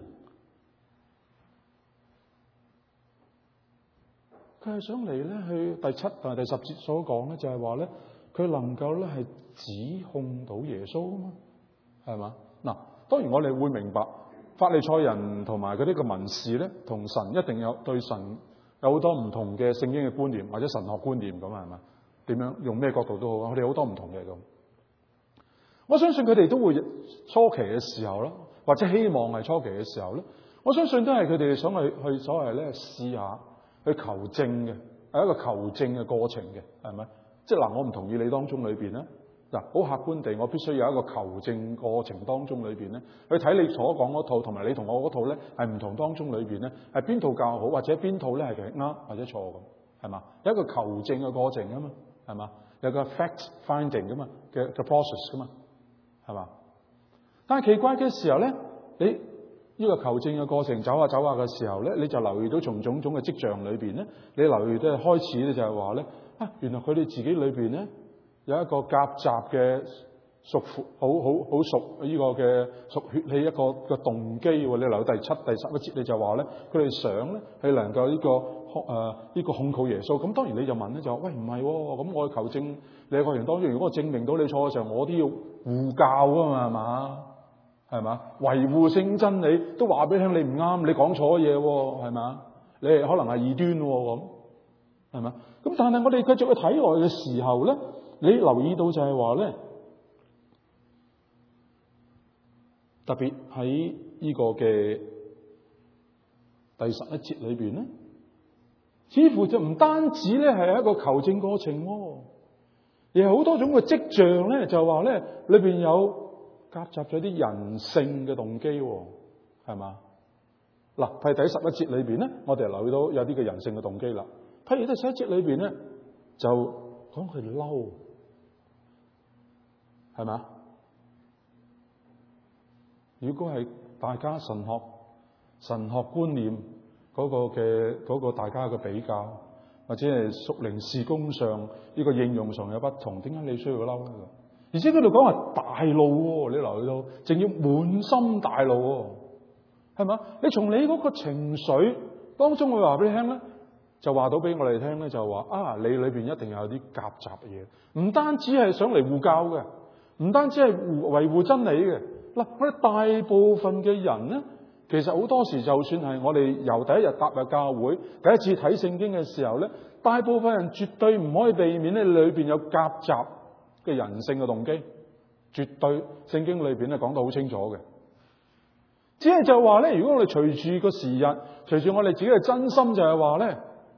佢係想嚟咧去第七同埋第十節所講咧，就係話咧，佢能夠咧係指控到耶穌啊嘛，係嘛？嗱，當然我哋會明白法利賽人同埋嗰啲嘅文士咧，同神一定有對神有好多唔同嘅聖經嘅觀念或者神學觀念咁啊，係嘛？點樣用咩角度都好，我哋好多唔同嘅咁。我相信佢哋都會初期嘅時候啦，或者希望係初期嘅時候咧，我相信都係佢哋想去去所謂咧試下去求證嘅，係一個求證嘅過程嘅，係咪？即係嗱，我唔同意你當中裏邊咧，嗱，好客觀地，我必須有一個求證過程當中裏邊咧，去睇你所講嗰套同埋你同我嗰套咧係唔同當中裏邊咧，係邊套較好，或者邊套咧係其實啱或者錯咁，係嘛？有一個求證嘅過程啊嘛，係嘛？有個 fact finding 噶嘛嘅嘅 process 噶嘛，係嘛？但係奇怪嘅時候咧，你呢個求證嘅過程走下走下嘅時候咧，你就留意到從種種嘅跡象裏邊咧，你留意到開始咧就係話咧，啊，原來佢哋自己裏邊咧有一個夾雜嘅屬好好好屬呢個嘅屬血氣一個嘅動機喎。你留到第七、第十一節你就話咧，佢哋想咧係能夠呢、這個誒呢、呃這個控告耶穌。咁當然你就問咧就話，喂，唔係喎，咁我求證你嘅過程當中，如果我證明到你錯嘅時候，我都要護教啊嘛，係嘛？係嘛？維護聖真理都話俾你聽，你唔啱，你講錯嘢喎，係嘛？你係可能係異端喎，咁係嘛？咁但係我哋繼續去睇落去嘅時候咧，你留意到就係話咧，特別喺呢個嘅第十一節裏邊咧，似乎就唔單止咧係一個求證過程喎，而係好多種嘅跡象咧，就話咧裏邊有夾雜咗啲人性嘅動機，係嘛？嗱，譬如第十一節裏邊咧，我哋留意到有啲嘅人性嘅動機啦。譬如第十一節裏邊咧，就講佢嬲，係嘛？如果係大家神學神學觀念嗰個嘅嗰個大家嘅比較，或者係屬靈事工上呢個應用上有不同，點解你需要嬲咧？而且佢度講話大怒喎，你留意到，仲要滿心大怒喎。 係嘛？你從你嗰個情緒當中，我話俾你聽咧，就話到俾我哋聽咧，就話啊，你裏邊一定有啲夾雜嘅嘢，唔單止係想嚟護教嘅，唔單止係維護真理嘅。嗱，我哋大部分嘅人咧，其實好多時就算係我哋由第一日踏入教會，第一次睇聖經嘅時候咧，大部分人絕對唔可以避免咧，裏邊有夾雜嘅人性嘅動機，絕對聖經裏邊咧講得好清楚嘅。只係就話咧，如果我哋隨住個時日，隨住我哋自己嘅真心，就係話咧，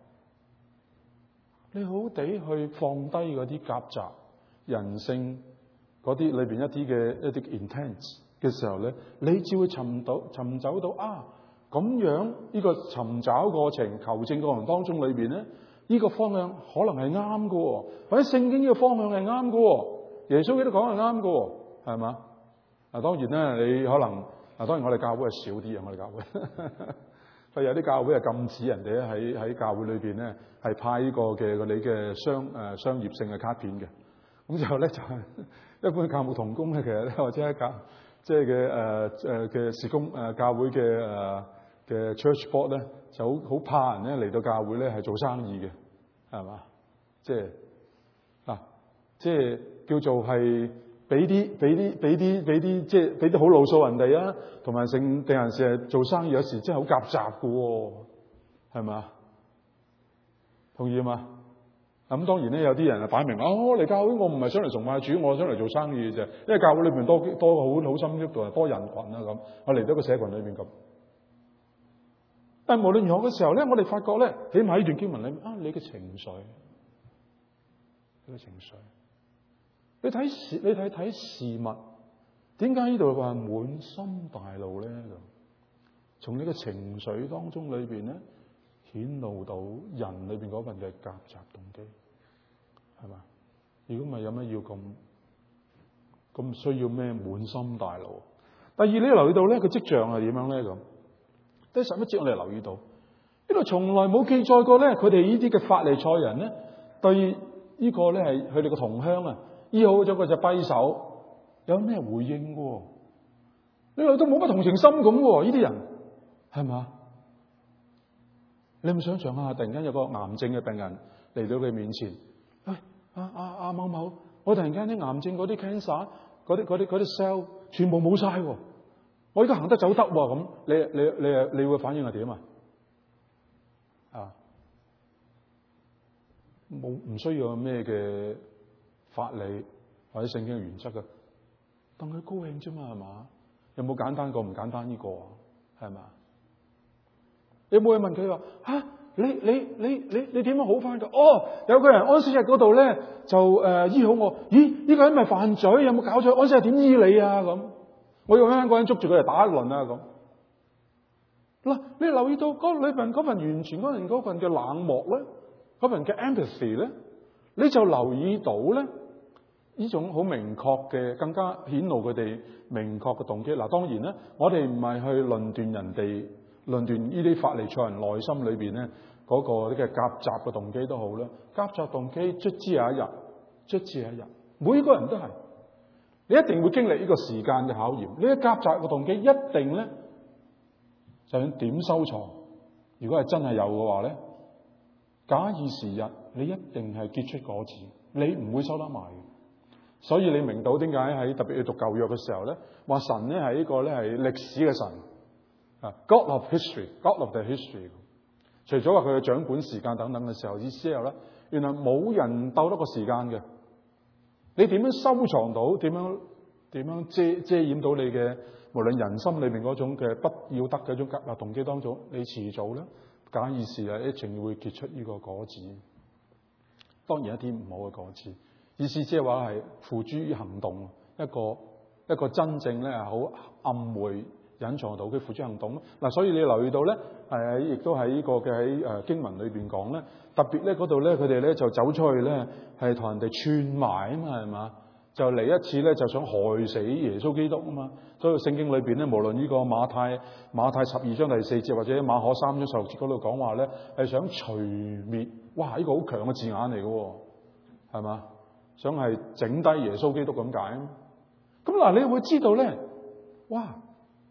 你好地去放低嗰啲夾雜人性嗰啲裏邊一啲嘅一啲 intent 嘅時候咧，你只會尋到尋找到啊，咁樣呢個尋找過程、求證過程當中裏邊咧，呢個方向可能係啱嘅，或者聖經呢個方向係啱嘅，耶穌基督講係啱嘅，係嘛？嗱，當然咧，你可能嗱，當然我哋教會係少啲啊，我哋教會，所以有啲教會係禁止人哋咧喺喺教會裏邊咧係派呢個嘅佢哋嘅商誒商業性嘅卡片嘅。咁之後咧就係一般教牧同工咧，其實咧或者教即係嘅誒誒嘅事工誒教會嘅誒嘅 church board 咧，就好好怕人咧嚟到教會咧係做生意嘅，係嘛？即係嗱，即係叫做係俾啲俾啲俾啲俾啲即係俾啲好路數人哋啊，同埋成定人士係做生意有時真係好夾雜嘅喎，係嘛？同意嘛？咁當然咧，有啲人啊擺明哦嚟教會，我唔係想嚟崇拜主，我想嚟做生意嘅啫。因為教會裏邊多多好好心喐度，多人群啊咁，我嚟到個社群裏邊咁。但係無論如何嘅時候咧，我哋發覺咧，起碼呢段經文裏面啊，你嘅情緒，你嘅情緒，你睇事，你睇睇事物，點解呢度話滿心大怒咧？咁從你嘅情緒當中裏邊咧，顯露到人裏邊嗰份嘅夾雜動機，係嘛？如果唔係有咩要咁咁需要咩滿心大怒？第二，你留意到咧個跡象係點樣咧？咁第十一節我哋留意到呢度從來冇記載過咧，佢哋呢啲嘅法利賽人咧對呢個咧係佢哋嘅同鄉啊醫好咗佢隻跛手，有咩回應嘅？你留意到冇乜同情心咁喎？呢啲人係嘛？你唔想象下，突然間有個癌症嘅病人嚟到佢面前，喂，阿阿阿某某，我突然間啲癌症嗰啲 cancer，嗰啲嗰啲嗰啲 cell 全部冇晒，我而家行得走得喎，咁你你你誒你會反應係點啊？啊，冇唔需要有咩嘅法理或者聖經嘅原則嘅，等佢高興啫嘛，係嘛？有冇簡單過唔簡單呢個啊？係嘛？你有冇去問佢話吓？你你你你你點樣好翻噶？哦，有個人安息日嗰度咧就誒、呃、醫好我。咦？呢、這個人咪犯罪？有冇搞錯？安息日點醫你啊？咁我要香港人捉住佢嚟打一輪啊！咁嗱，你留意到嗰裏邊嗰份完全嗰份嗰份嘅冷漠咧，嗰份嘅 empathy 咧，你就留意到咧呢種好明確嘅，更加顯露佢哋明確嘅動機。嗱，當然咧，我哋唔係去論斷人哋。論斷呢啲法利賽人內心裏邊咧嗰個啲嘅夾雜嘅動機都好啦，夾雜動機卒之有一日，卒之有一日，每個人都係，你一定會經歷呢個時間嘅考驗。呢啲夾雜嘅動機一定咧，就算點收藏，如果係真係有嘅話咧，假以時日，你一定係結出果子，你唔會收得埋嘅。所以你明到點解喺特別去讀舊約嘅時候咧，話神咧係呢個咧係歷史嘅神。God of history, God of the history。除咗話佢嘅掌管時間等等嘅時候，意思之後咧，原來冇人鬥得過時間嘅。你點樣收藏到？點樣點樣遮遮掩到你嘅無論人心裏邊嗰種嘅不要得嘅一種夾雜動機當中？你遲早咧，假以時日，一定會結出呢個果子。當然一啲唔好嘅果子，意思即係話係付諸於行動，一個一個真正咧係好暗昧。隱藏到佢付諸行動咯。嗱，所以你留意到咧，誒，亦都喺呢個嘅喺誒經文裏邊講咧，特別咧嗰度咧，佢哋咧就走出去咧，係同人哋串埋啊嘛，係嘛？就嚟一次咧，就想害死耶穌基督啊嘛。所以聖經裏邊咧，無論呢個馬太馬太十二章第四節或者馬可三章十六節嗰度講話咧，係想除滅，哇！呢個好強嘅字眼嚟嘅，係嘛？想係整低耶穌基督咁解。咁嗱，你會知道咧，哇！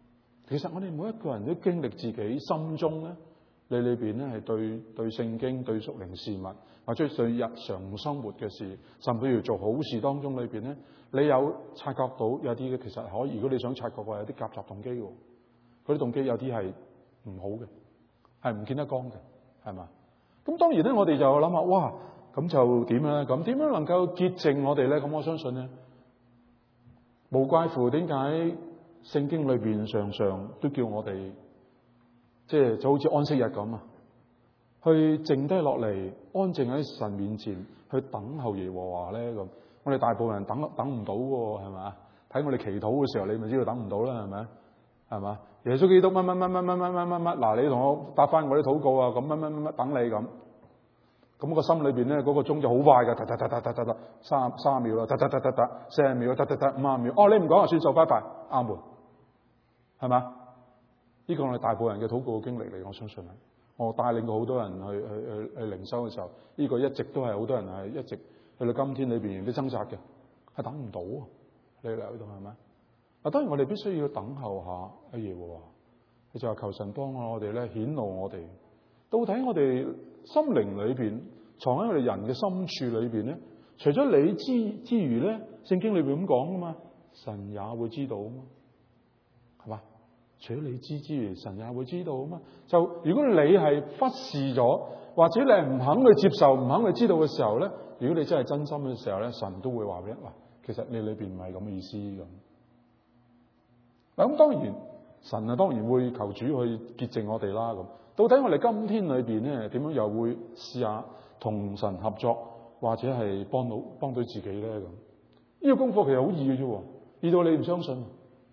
其實我哋每一個人都經歷自己心中咧，你裏邊咧係對對聖經、對屬靈事物，或者對日常生活嘅事，甚至乎做好事當中裏邊咧，你有察覺到有啲嘅其實可以，如果你想察覺嘅話，有啲夾雜動機喎，嗰啲動機有啲係唔好嘅，係唔見得光嘅，係嘛？咁當然咧，我哋就諗下，哇，咁就點咧？咁點樣能夠潔淨我哋咧？咁我相信咧，無怪乎點解聖經裏邊常常都叫我哋，即係就好似安息日咁啊，去靜低落嚟，安靜喺神面前去等候耶和華咧。咁我哋大部分人等等唔到喎，係咪？睇我哋祈禱嘅時候，你咪知道等唔到啦，係咪？係嘛？耶穌基督乜乜乜乜乜乜乜乜乜，嗱，你同我答翻我啲禱告啊，咁乜乜乜乜等你咁，咁個心裏邊咧嗰個鐘就好快㗎，突突突突突突突，三三秒啦，突突突突突，四十秒，突突突五十秒，哦，你唔講就算數，拜拜，阿門，係嘛？呢個我哋大部分人嘅禱告嘅經歷嚟，我相信係。我帶領過好多人去去去去靈修嘅時候，呢個一直都係好多人係一直去到今天裏邊都掙扎嘅，係等唔到啊！你嚟呢度係咪？啊，當然我哋必須要等候下耶和華，佢就話求神幫我哋咧，顯露我哋到底我哋心靈裏邊藏喺我哋人嘅深處裏邊咧，除咗你知之餘咧，聖經裏邊咁講啊嘛，神也會知道啊嘛，係嘛？除咗你知之餘，神也會知道啊嘛。就如果你係忽視咗，或者你係唔肯去接受、唔肯去知道嘅時候咧，如果你真係真心嘅時候咧，神都會話俾你話，其實你裏邊唔係咁嘅意思咁。嗱，咁當然神啊，當然會求主去潔淨我哋啦。咁到底我哋今天裏邊咧，點樣又會試下同神合作，或者係幫到幫到自己咧？咁呢個功課其實好易嘅啫，易到你唔相信。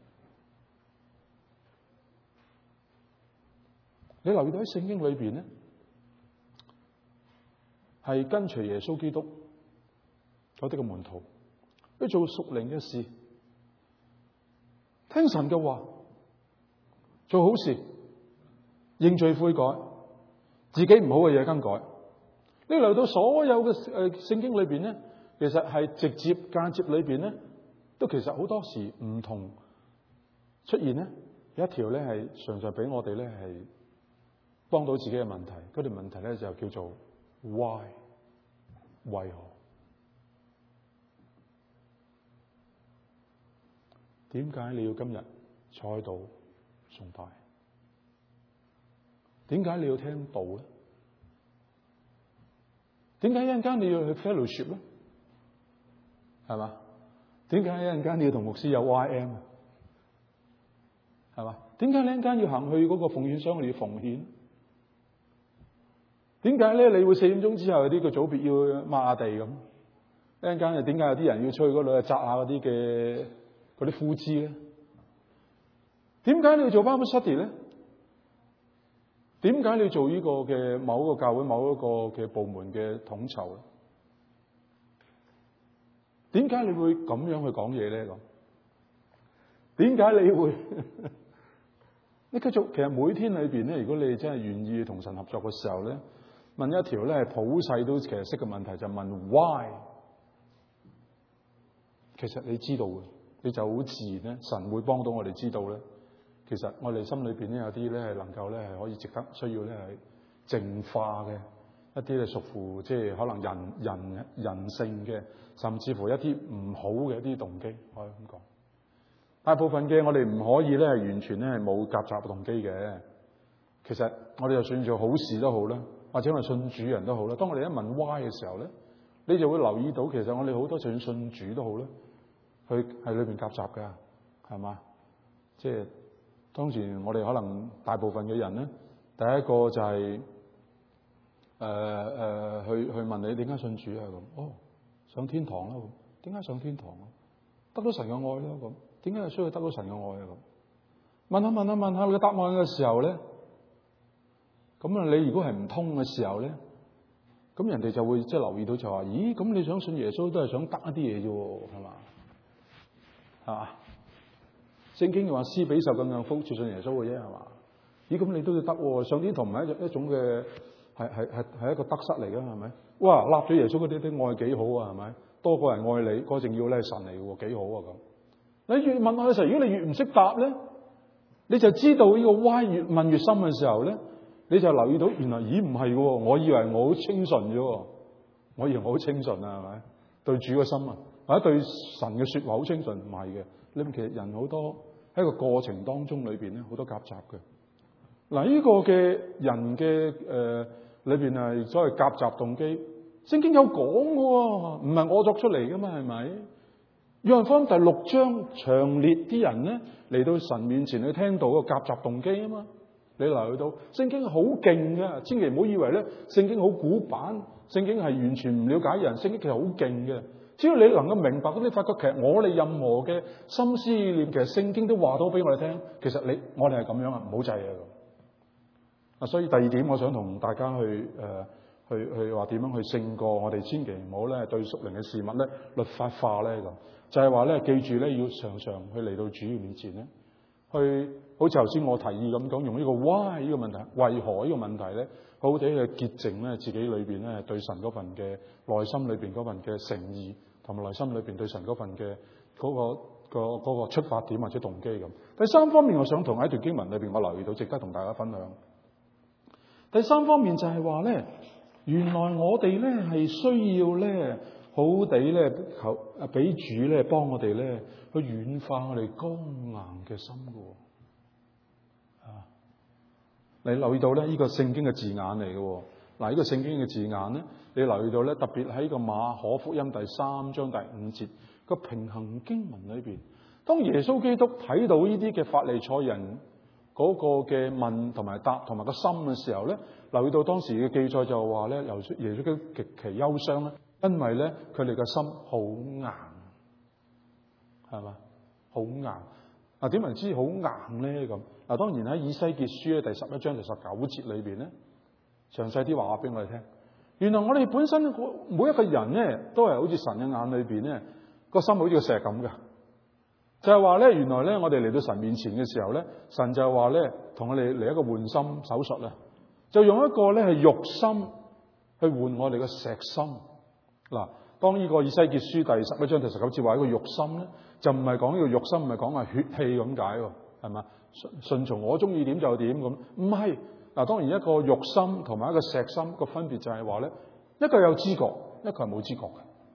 你留意到喺聖經裏邊咧，係跟隨耶穌基督嗰啲嘅門徒，去做屬靈嘅事，聽神嘅話，做好事，認罪悔改，自己唔好嘅嘢更改。你留意到所有嘅誒聖經裏邊咧，其實係直接間接裏邊咧，都其實好多時唔同出現咧，有一條咧係常常俾我哋咧係幫到自己嘅問題，嗰條問題咧就叫做 why， 為何？點解你要今日坐喺度崇拜？點解你要聽道咧？點解一陣間你要去 fellowship 咧？係嘛？點解一陣間你要同牧師有 Y M 啊？係嘛？點解你一陣間要行去嗰個奉獻箱你要奉獻？點解咧？你會四點鐘之後有啲個組別要抹下地咁？一陣間又點解有啲人要出去嗰度摘下嗰啲嘅嗰啲枯枝咧？點解你要做 Bible study 咧？點解你要做呢個嘅某一個教會某一個嘅部門嘅統籌咧？點解你會咁樣去講嘢咧？咁點解你會？你繼續，其實每天裏邊咧，如果你真係願意同神合作嘅時候咧，問一條咧係普世都其實識嘅問題，就問 why。其實你知道嘅，你就好自然咧，神會幫到我哋知道咧。其實我哋心裏邊咧有啲咧係能夠咧係可以值得需要咧係淨化嘅一啲咧屬乎即係可能人人人性嘅，甚至乎一啲唔好嘅一啲動機，可以咁講。大部分嘅我哋唔可以咧係完全咧係冇夾雜動機嘅。其實我哋就算做好事都好啦，或者我哋信主人都好啦。當我哋一問 why 嘅時候咧，你就會留意到其實我哋好多就算信主都好啦，佢喺裏邊夾雜㗎，係嘛？即係當時我哋可能大部分嘅人咧，第一個就係誒誒去去問你點解信主啊？咁哦，上天堂啦。咁點解上天堂啊？得到神嘅愛啦。咁點解係需要得到神嘅愛啊？咁問下問下問下你嘅答案嘅時候咧，咁啊你如果係唔通嘅時候咧，咁人哋就會即係留意到就話：咦，咁你想信耶穌都係想得一啲嘢啫喎，係嘛？係嘛？聖經又話施比受更有福，就信耶穌嘅啫，係嘛？咦，咁你都要得喎？上天堂唔係一一種嘅係係係係一個得失嚟㗎，係咪？哇！立咗耶穌嗰啲啲愛幾好啊，係咪？多個人愛你，嗰正要咧神嚟喎，幾好啊咁。你越問我嘅時候，如果你越唔識答咧， 你就知道呢個 why 越問越深嘅時候咧，你就留意到原來咦唔係喎，我以為我好清純啫喎，我以為我好清純啊，係咪？對主嘅心啊，或者對神嘅說話好清純，唔係嘅。你其實人好多喺個過程當中裏邊咧，好多夾雜嘅。嗱，呢個嘅人嘅誒裏邊係所謂夾雜動機，聖經有講嘅喎，唔係我作出嚟嘅嘛，係咪？約翰福音第六章詳列啲人咧嚟到神面前去聽到個夾雜動機啊嘛。你留意到聖經好勁嘅，千祈唔好以為咧聖經好古板，聖經係完全唔了解人，聖經其實好勁嘅。只要你能夠明白，咁你發覺其實我哋任何嘅心思意念，其實聖經都話到俾我哋聽。其實你我哋係咁樣啊，唔好制啊咁。啊，所以第二點，我想同大家去誒、呃、去去話點樣去勝過我哋，千祈唔好咧對屬靈嘅事物咧律法化咧咁。就係話咧，記住咧要常常去嚟到主嘅面前咧，去好似頭先我提議咁講，用呢個 why 呢個問題，為何呢個問題咧，好好地去潔淨咧自己裏邊咧對神嗰份嘅內心裏邊嗰份嘅誠意，同埋內心裏邊對神嗰份嘅嗰個個嗰個出發點或者動機咁。第三方面，我想同喺一段經文裏邊，我留意到值得同大家分享。第三方面就係話咧，原來我哋咧係需要咧。好地咧求啊，俾主咧幫我哋咧去軟化我哋剛硬嘅心嘅。啊，你留意到咧呢個聖經嘅字眼嚟嘅。嗱，呢個聖經嘅字眼咧，你留意到咧，特別喺個馬可福音第三章第五節個平行經文裏邊，當耶穌基督睇到呢啲嘅法利賽人嗰個嘅問同埋答同埋個心嘅時候咧，留意到當時嘅記載就話咧，由耶穌基督極其憂傷咧。因為咧，佢哋嘅心好硬，係嘛？好硬。嗱，點為之好硬咧？咁嗱，當然喺以西結書咧第十一章第十九節裏邊咧，詳細啲話俾我哋聽。原來我哋本身每一個人咧，都係好似神嘅眼裏邊咧，個心好似個石咁嘅。就係話咧，原來咧，我哋嚟到神面前嘅時候咧，神就係話咧，同我哋嚟一個換心手術啊，就用一個咧係肉心去換我哋嘅石心。嗱，當呢個以西結書第十一章第十九節話一個肉心咧，就唔係講呢個肉心，唔係講話血氣咁解喎，係嘛？順順從我中意點就點咁，唔係。嗱，當然一個肉心同埋一個石心個分別就係話咧，一個有知覺，一個係冇知覺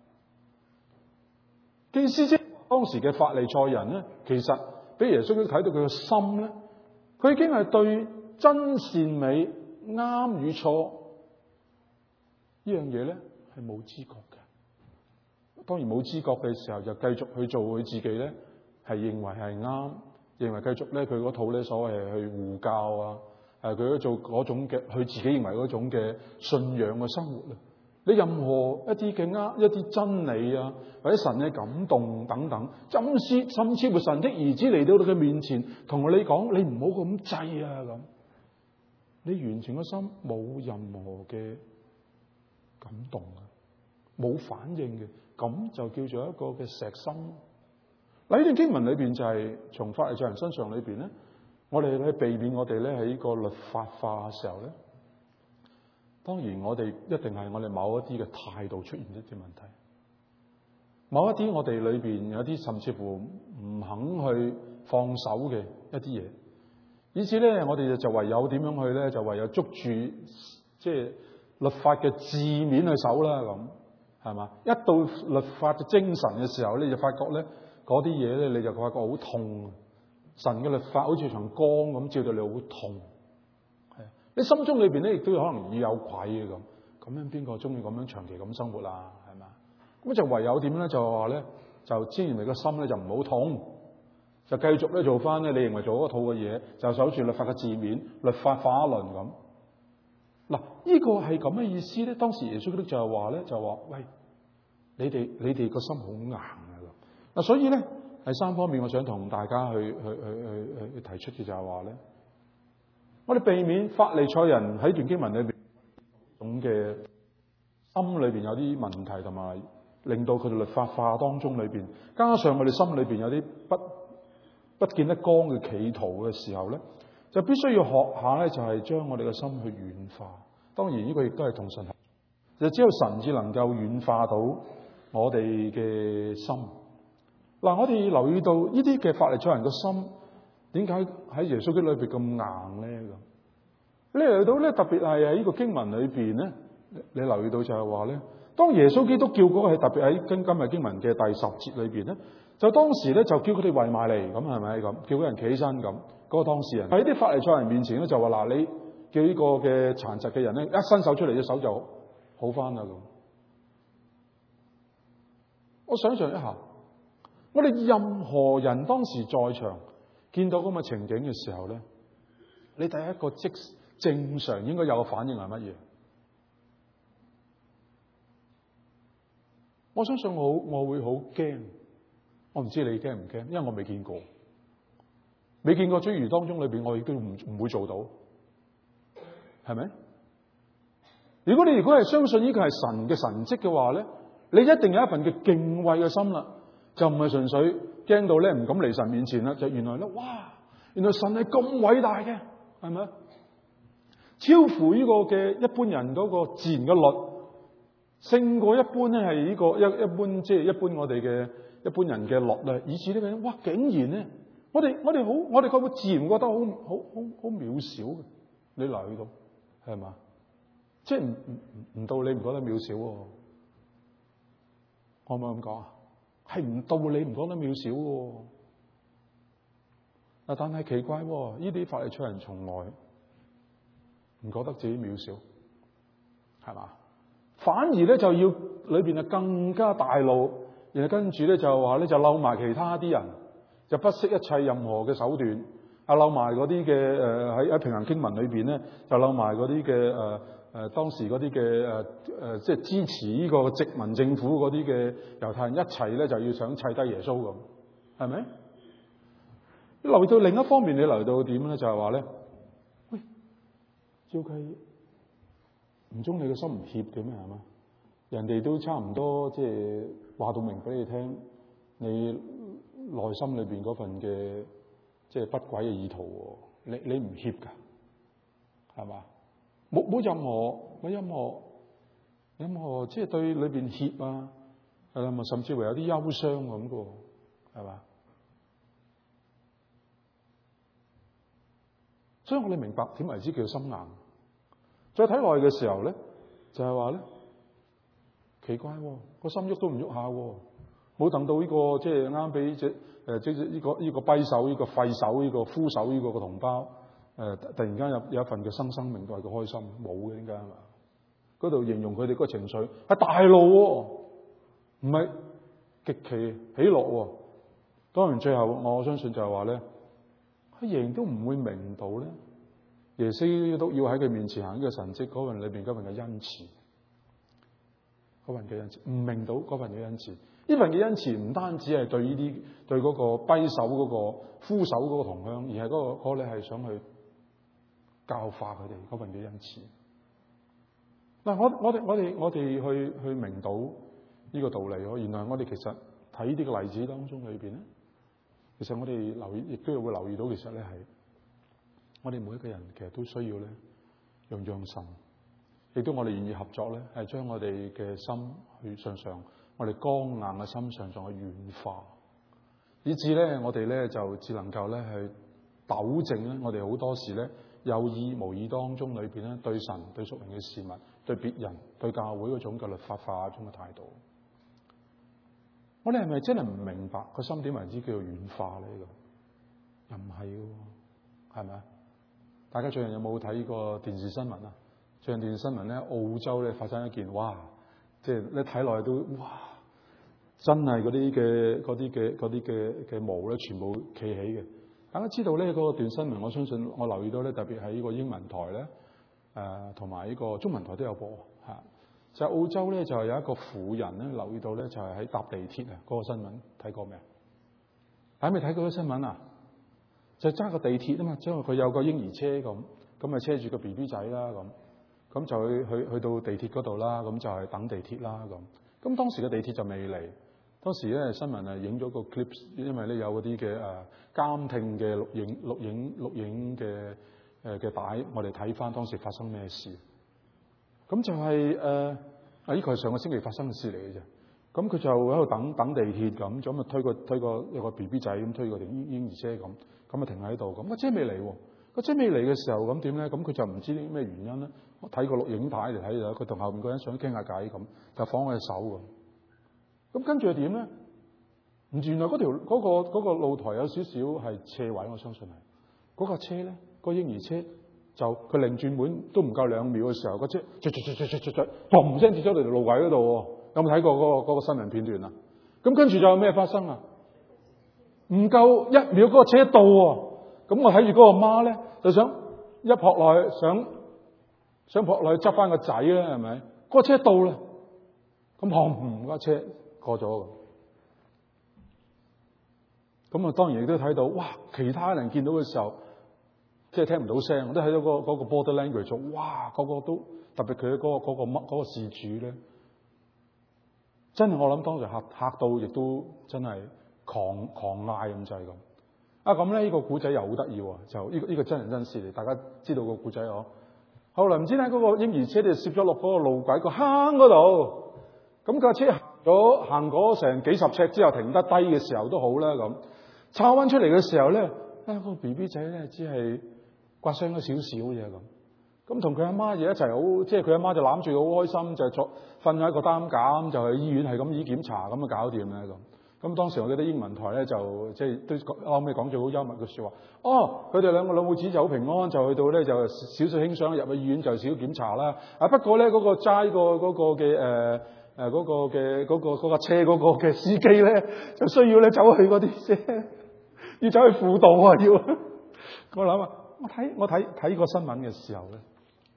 嘅。意思即係當時嘅法利賽人咧，其實俾耶穌都睇到佢嘅心咧，佢已經係對真善美啱與錯呢樣嘢咧。係冇知覺嘅，當然冇知覺嘅時候就繼續去做佢自己咧，係認為係啱，認為繼續咧佢嗰套咧所謂去護教啊，誒佢都做嗰種嘅佢自己認為嗰種嘅信仰嘅生活咧。你任何一啲嘅啱一啲真理啊，或者神嘅感動等等，甚至甚至乎神的兒子嚟到佢面前，同你講你唔好咁制啊咁，你完全個心冇任何嘅感動啊，冇反應嘅，咁就叫做一個嘅石心。嗱，呢段經文裏邊就係從法利賽人身上裏邊咧，我哋去避免我哋咧喺呢個律法化嘅時候咧，當然我哋一定係我哋某一啲嘅態度出現一啲問題，某一啲我哋裏邊有啲甚至乎唔肯去放手嘅一啲嘢，以至咧我哋就唯有點樣去咧，就唯有捉住即係律法嘅字面去守啦，咁係嘛？一到律法嘅精神嘅時候咧，你就發覺咧嗰啲嘢咧，你就發覺好痛。神嘅律法好似場光咁照到你好痛，係啊！你心中裏邊咧亦都有可能要有愧嘅咁，咁樣邊個中意咁樣長期咁生活啊？係嘛？咁就唯有點咧？就話咧，就千祈你個心咧就唔好痛，就繼續咧做翻咧你認為做嗰套嘅嘢，就守住律法嘅字面，律法化一輪咁。嗱，呢個係咁嘅意思咧。當時耶穌基督就係話咧，就話喂，你哋你哋個心好硬啊咁。嗱，所以咧第三方面，我想同大家去去去去去提出嘅就係話咧，我哋避免法利賽人喺段經文裏邊咁嘅心裏邊有啲問題，同埋令到佢哋律法化當中裏邊，加上我哋心裏邊有啲不不見得光嘅企圖嘅時候咧，就必須要學下咧，就係將我哋嘅心去軟化。當然呢個亦都係同神合，就只有神至能夠軟化到我哋嘅心。嗱，我哋留意到呢啲嘅法利賽人嘅心， 點解喺耶穌基督裏邊咁硬咧？咁你嚟到咧，特別係喺呢個經文裏邊咧，你留意到就係話咧，當耶穌基督叫嗰個係特別喺今今日經文嘅第十節裏邊咧，就當時咧就叫佢哋圍埋嚟，咁係咪咁？叫嗰人企起身咁，嗰、那個當事人喺啲法利賽人面前咧就話嗱，你叫呢個嘅殘疾嘅人咧一伸手出嚟，隻手就好翻啦咁。我想象一下，我哋任何人當時在場見到咁嘅情景嘅時候咧，你第一個即正常應該有個反應係乜嘢？我相信我我會好驚，我唔知你驚唔驚，因為我未見過，未見過諸如當中裏邊，我亦都唔唔會做到，係咪？如果你如果係相信呢個係神嘅神蹟嘅話咧，你一定有一份嘅敬畏嘅心啦，就唔係純粹驚到咧唔敢嚟神面前啦，就原來咧，哇，原來神係咁偉大嘅，係咪？超乎呢個嘅一般人嗰個自然嘅律，勝過一般咧係呢個一一般即係一般我哋嘅一般人嘅律咧，以至呢，哇，竟然咧，我哋我哋好，我哋覺得自然覺得好好好好渺小嘅，你留意到係嘛？即係唔唔唔到你唔覺得渺小喎？可唔可以咁講啊？係唔到你唔覺得渺小喎？嗱，但係奇怪喎，呢啲法利賽人從來唔覺得自己渺小，係嘛？反而咧就要裏邊啊更加大怒，然後跟住咧就話咧就嬲埋其他啲人，就不惜一切任何嘅手段，啊嬲埋嗰啲嘅誒喺喺平行經文裏邊咧就嬲埋嗰啲嘅誒誒當時嗰啲嘅誒誒即係支持呢個殖民政府嗰啲嘅猶太人一齊咧就要想砌低耶穌咁，係咪？留意到另一方面，你留意到點咧？就係話咧，喂，照計唔中你個心唔怯嘅咩？係嘛？人哋都差唔多即係話到明俾你聽，你內心裏邊嗰份嘅即係不軌嘅意圖，你你唔怯噶，係嘛？冇冇任何冇任何任何即係對裏邊怯啊，係嘛？甚至會有啲憂傷咁嘅，係嘛？所以我哋明白點為之叫心硬。再睇落去嘅時候咧，就係話咧，奇怪喎，個心喐都唔喐下喎，冇等到呢個即係啱俾隻誒即係呢個呢個跛手、呢個廢手、呢個枯手呢個個同胞誒，突然間有有一份嘅新生命，都係佢開心，冇嘅，點解係嘛？嗰度形容佢哋嗰個情緒係大怒喎，唔係極其喜樂喎。當然最後我相信就係話咧，佢仍然都唔會明到咧，耶穌都要喺佢面前行呢個神蹟嗰份裏邊嗰份嘅恩慈，嗰份嘅恩慈唔明到嗰份嘅恩慈。呢份嘅恩慈唔單止係對呢啲對嗰個跛手嗰個枯手嗰個同鄉，而係嗰個嗰咧係想去教化佢哋嗰份嘅恩慈。嗱，我我哋我哋我哋去去明到呢個道理咯。原來我哋其實睇呢啲嘅例子當中裏邊咧，其實我哋留意，亦都會留意到，其實咧係我哋每一個人其實都需要咧用讓神，亦都我哋願意合作咧，係將我哋嘅心去常常，我哋剛硬嘅心常常去軟化，以至咧我哋咧就只能夠咧去糾正咧我哋好多時咧有意無意當中裏邊咧對神、對屬靈嘅事物、對別人、對教會嗰種嘅律法化嗰種嘅態度。我哋係咪真係唔明白個心點為之叫做軟化咧？呢個又唔係嘅，係咪啊？大家最近有冇睇過電視新聞啊？最近電視新聞咧，澳洲咧發生一件，哇！即係你睇落去都哇，真係嗰啲嘅嗰啲嘅嗰啲嘅嘅毛咧，全部企起嘅。大家知道咧，嗰個段新聞，我相信我留意到咧，特別喺呢個英文台咧，誒同埋呢個中文台都有播嚇。就係澳洲咧，就係有一個婦人咧，留意到咧，就係喺搭地鐵啊嗰個新聞，睇過未？大家未睇過嗰個新聞啊？就揸個地鐵啊嘛，因為佢有個嬰兒車咁，咁咪車住個 B B 仔啦咁，咁就去去去到地鐵嗰度啦，咁就係等地鐵啦咁。咁當時嘅地鐵就未嚟，當時咧新聞係影咗個 clip， 因為咧有嗰啲嘅誒監聽嘅錄影錄影錄影嘅誒嘅帶，我哋睇翻當時發生咩事。咁就係誒啊！呢個係上個星期發生嘅事嚟嘅啫。 咁佢就喺度等等地鐵咁，咁啊推個推個一個 B B 仔咁推個嬰嬰兒車咁，咁啊停喺度，咁個車未嚟喎，個車未嚟嘅時候咁點咧？咁佢就唔知咩原因咧。我睇個錄影帶嚟睇就，佢同後面個人想傾下偈咁，就放佢手喎。咁跟住係點咧？唔知原來嗰條嗰個嗰個露台有少少係斜位，我相信係嗰架車咧，個嬰兒車就佢擰轉門都唔夠兩秒嘅時候，個車唰唰唰唰唰唰嘭聲跌咗嚟條路位嗰度喎。有冇睇過嗰個嗰個新聞片段啊？咁跟住就有咩發生啊？唔夠一秒嗰個車到喎。咁我睇住嗰個媽咧，就想一撲落去，想想撲落去執翻個仔咧，係咪？嗰個車到啦，咁砰嗰架車過咗。咁啊，當然亦都睇到，哇！其他人見到嘅時候，即係聽唔到聲，我都睇到嗰嗰個 body language，哇！個個都特別佢嗰個嗰個乜嗰個事主咧。真係我諗當時嚇嚇到，亦都真係狂狂嗌咁就係咁。啊咁咧，呢個古仔又好得意喎，就呢個呢個真人真事嚟，大家知道個古仔嗬。後來唔知咧，嗰個嬰兒車就攝咗落嗰個路軌個坑嗰度，咁架車行咗行咗成幾十尺之後停得低嘅時候都好啦咁，抄翻出嚟嘅時候咧，啊個 B B 仔咧只係刮傷咗少少嘢咁。咁同佢阿媽嘢一齊好，即係佢阿媽就攬住好開心，就坐瞓喺個擔架，就去醫院係咁醫檢查咁啊搞掂啦咁。咁當時我記得英文台咧就即係都後尾講咗好幽默嘅説話。哦，佢哋兩個老母子就好平安，就去到咧就少少輕傷入去醫院就少檢查啦。啊不過咧嗰、嗰個齋個嗰個嘅誒誒嗰個嘅嗰、嗰個嗰架、嗰個、車嗰個嘅司機咧就需要咧走去嗰啲車要走去輔導啊要。我諗啊，我睇我睇睇個新聞嘅時候咧。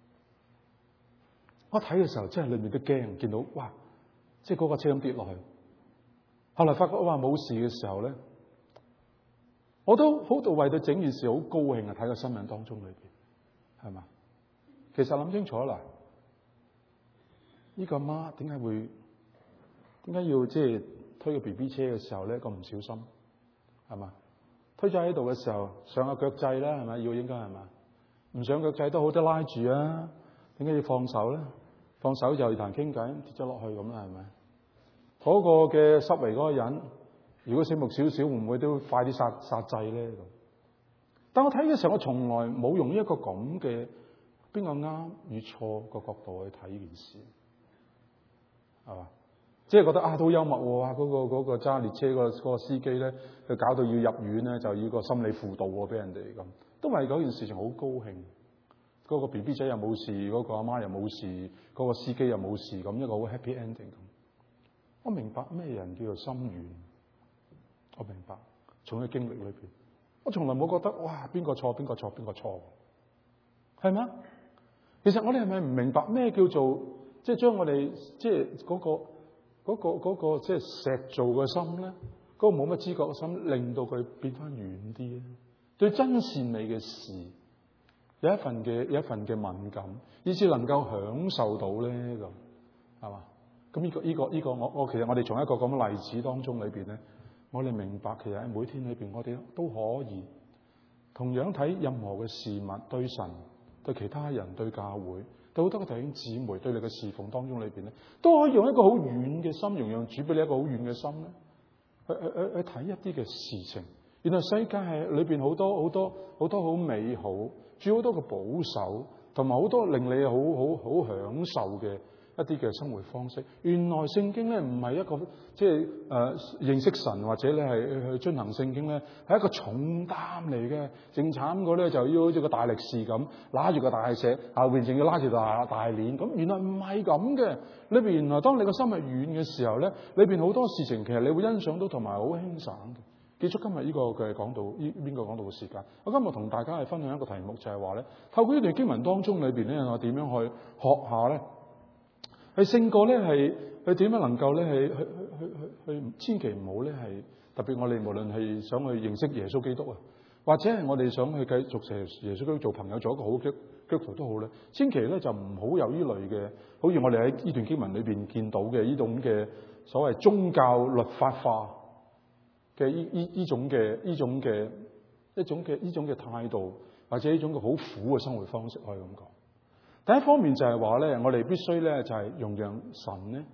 我睇嘅時候真係裏面都驚，見到哇，即係嗰個車咁跌落去。後來發覺哇冇事嘅時候咧，我都好到為到整件事好高興啊！睇個新聞當中裏邊，係嘛？其實諗清楚啦，呢個阿媽點解會點解要即係推個 B B 車嘅時候咧咁唔小心，係嘛？推咗喺度嘅時候上下腳掣啦，係咪？要應該係嘛？唔上腳掣都好得拉住啊！點解要放手咧？放手就同人傾偈，跌咗落去咁啦，係咪？嗰、那個嘅失圍嗰個人，如果醒目少少，會唔會都快啲剎剎掣咧？咁，但我睇嘅時候，我從來冇用一個咁嘅邊個啱與錯個角度去睇呢件事，係嘛？即係覺得啊，都幽默喎！嗰、那個嗰、那個揸列車個個司機咧，佢搞到要入院咧，就要個心理輔導喎，俾人哋咁，都為嗰件事情好高興。嗰個 B B 仔又冇事，嗰個阿媽又冇事，嗰個司機又冇事，咁一個好 happy ending 咁。我明白咩人叫做心軟，我明白從佢經歷裏邊，我從來冇覺得哇邊個錯邊個錯邊個錯，係咪？其實我哋係咪唔明白咩叫做即係將我哋即係嗰個嗰個嗰個即係石造嘅心咧，嗰個冇乜知覺嘅心，令到佢變翻軟啲咧？對真善美嘅事。有一份嘅有一份嘅敏感，以至能夠享受到咧咁，係嘛？咁呢個呢個呢個我我其實我哋從一個咁嘅例子當中裏邊咧，我哋明白其實喺每天裏邊我哋都可以同樣睇任何嘅事物，對神、對其他人、對教會、對好多嘅弟兄姊妹、對你嘅侍奉當中裏邊咧，都可以用一個好軟嘅心，容讓主俾你一個好軟嘅心咧，去去去去睇一啲嘅事情。原來世界係裏邊好多好多好多好美好。住好多嘅保守，同埋好多令你好好好享受嘅一啲嘅生活方式。原來聖經咧唔係一個即係誒認識神或者咧係去遵行聖經咧係一個重擔嚟嘅。正慘過咧就要好似個大力士咁，拉住個大石，後邊仲要拉住大大鏈。咁原來唔係咁嘅。裏邊原來當你個心係軟嘅時候咧，裏邊好多事情其實你會欣賞到同埋好輕省嘅。結束今日呢個嘅講道，呢邊個講道嘅時間。我今日同大家係分享一個題目，就係話咧，透過呢段經文當中裏邊咧，我點樣去學下咧，係勝過咧，係去點樣能夠咧，係去去去去去，千祈唔好咧，係特別我哋無論係想去認識耶穌基督啊，或者係我哋想去繼續成耶穌基督做朋友，做一個好基督徒都好咧，千祈咧就唔好有呢類嘅，好似我哋喺呢段經文裏邊見到嘅呢種嘅所謂宗教律法化嘅呢呢呢種嘅呢種嘅一種嘅呢種嘅態度，或者呢種嘅好苦嘅生活方式，可以咁講。第一方面就係話咧，我哋必須咧就係容讓神咧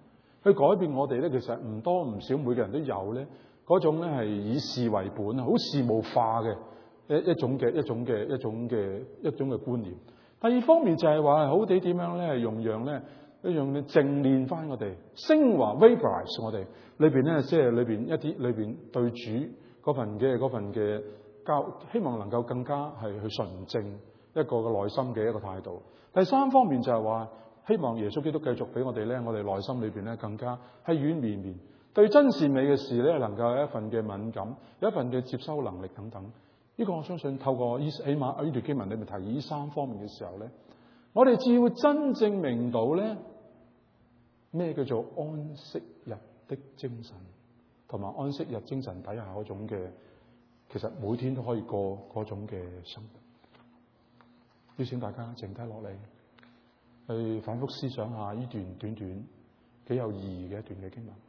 去改變我哋咧，其實唔多唔少，每個人都有咧嗰種咧係以事為本啊，好事務化嘅一一種嘅一種嘅一種嘅一種嘅觀念。第二方面就係話好地點樣咧，係用樣咧一樣嘅正念翻我哋，升華 vaporize 我哋裏邊咧，即係裏邊一啲裏邊對主嗰份嘅嗰份嘅交，希望能夠更加係去純正一個嘅內心嘅一個態度。第三方面就係話，希望耶穌基督繼續俾我哋咧，我哋內心裏邊咧更加係軟綿綿，對真善美嘅事咧，能夠有一份嘅敏感，有一份嘅接收能力等等。呢個我相信透過起碼呢段經文裏面提議呢三方面嘅時候咧，我哋只要真正明到咧咩叫做安息日的精神，同埋安息日精神底下嗰種嘅，其實每天都可以過嗰種嘅生活。邀請大家靜低落嚟，去反覆思想下呢段短短幾有意義嘅一段嘅經文。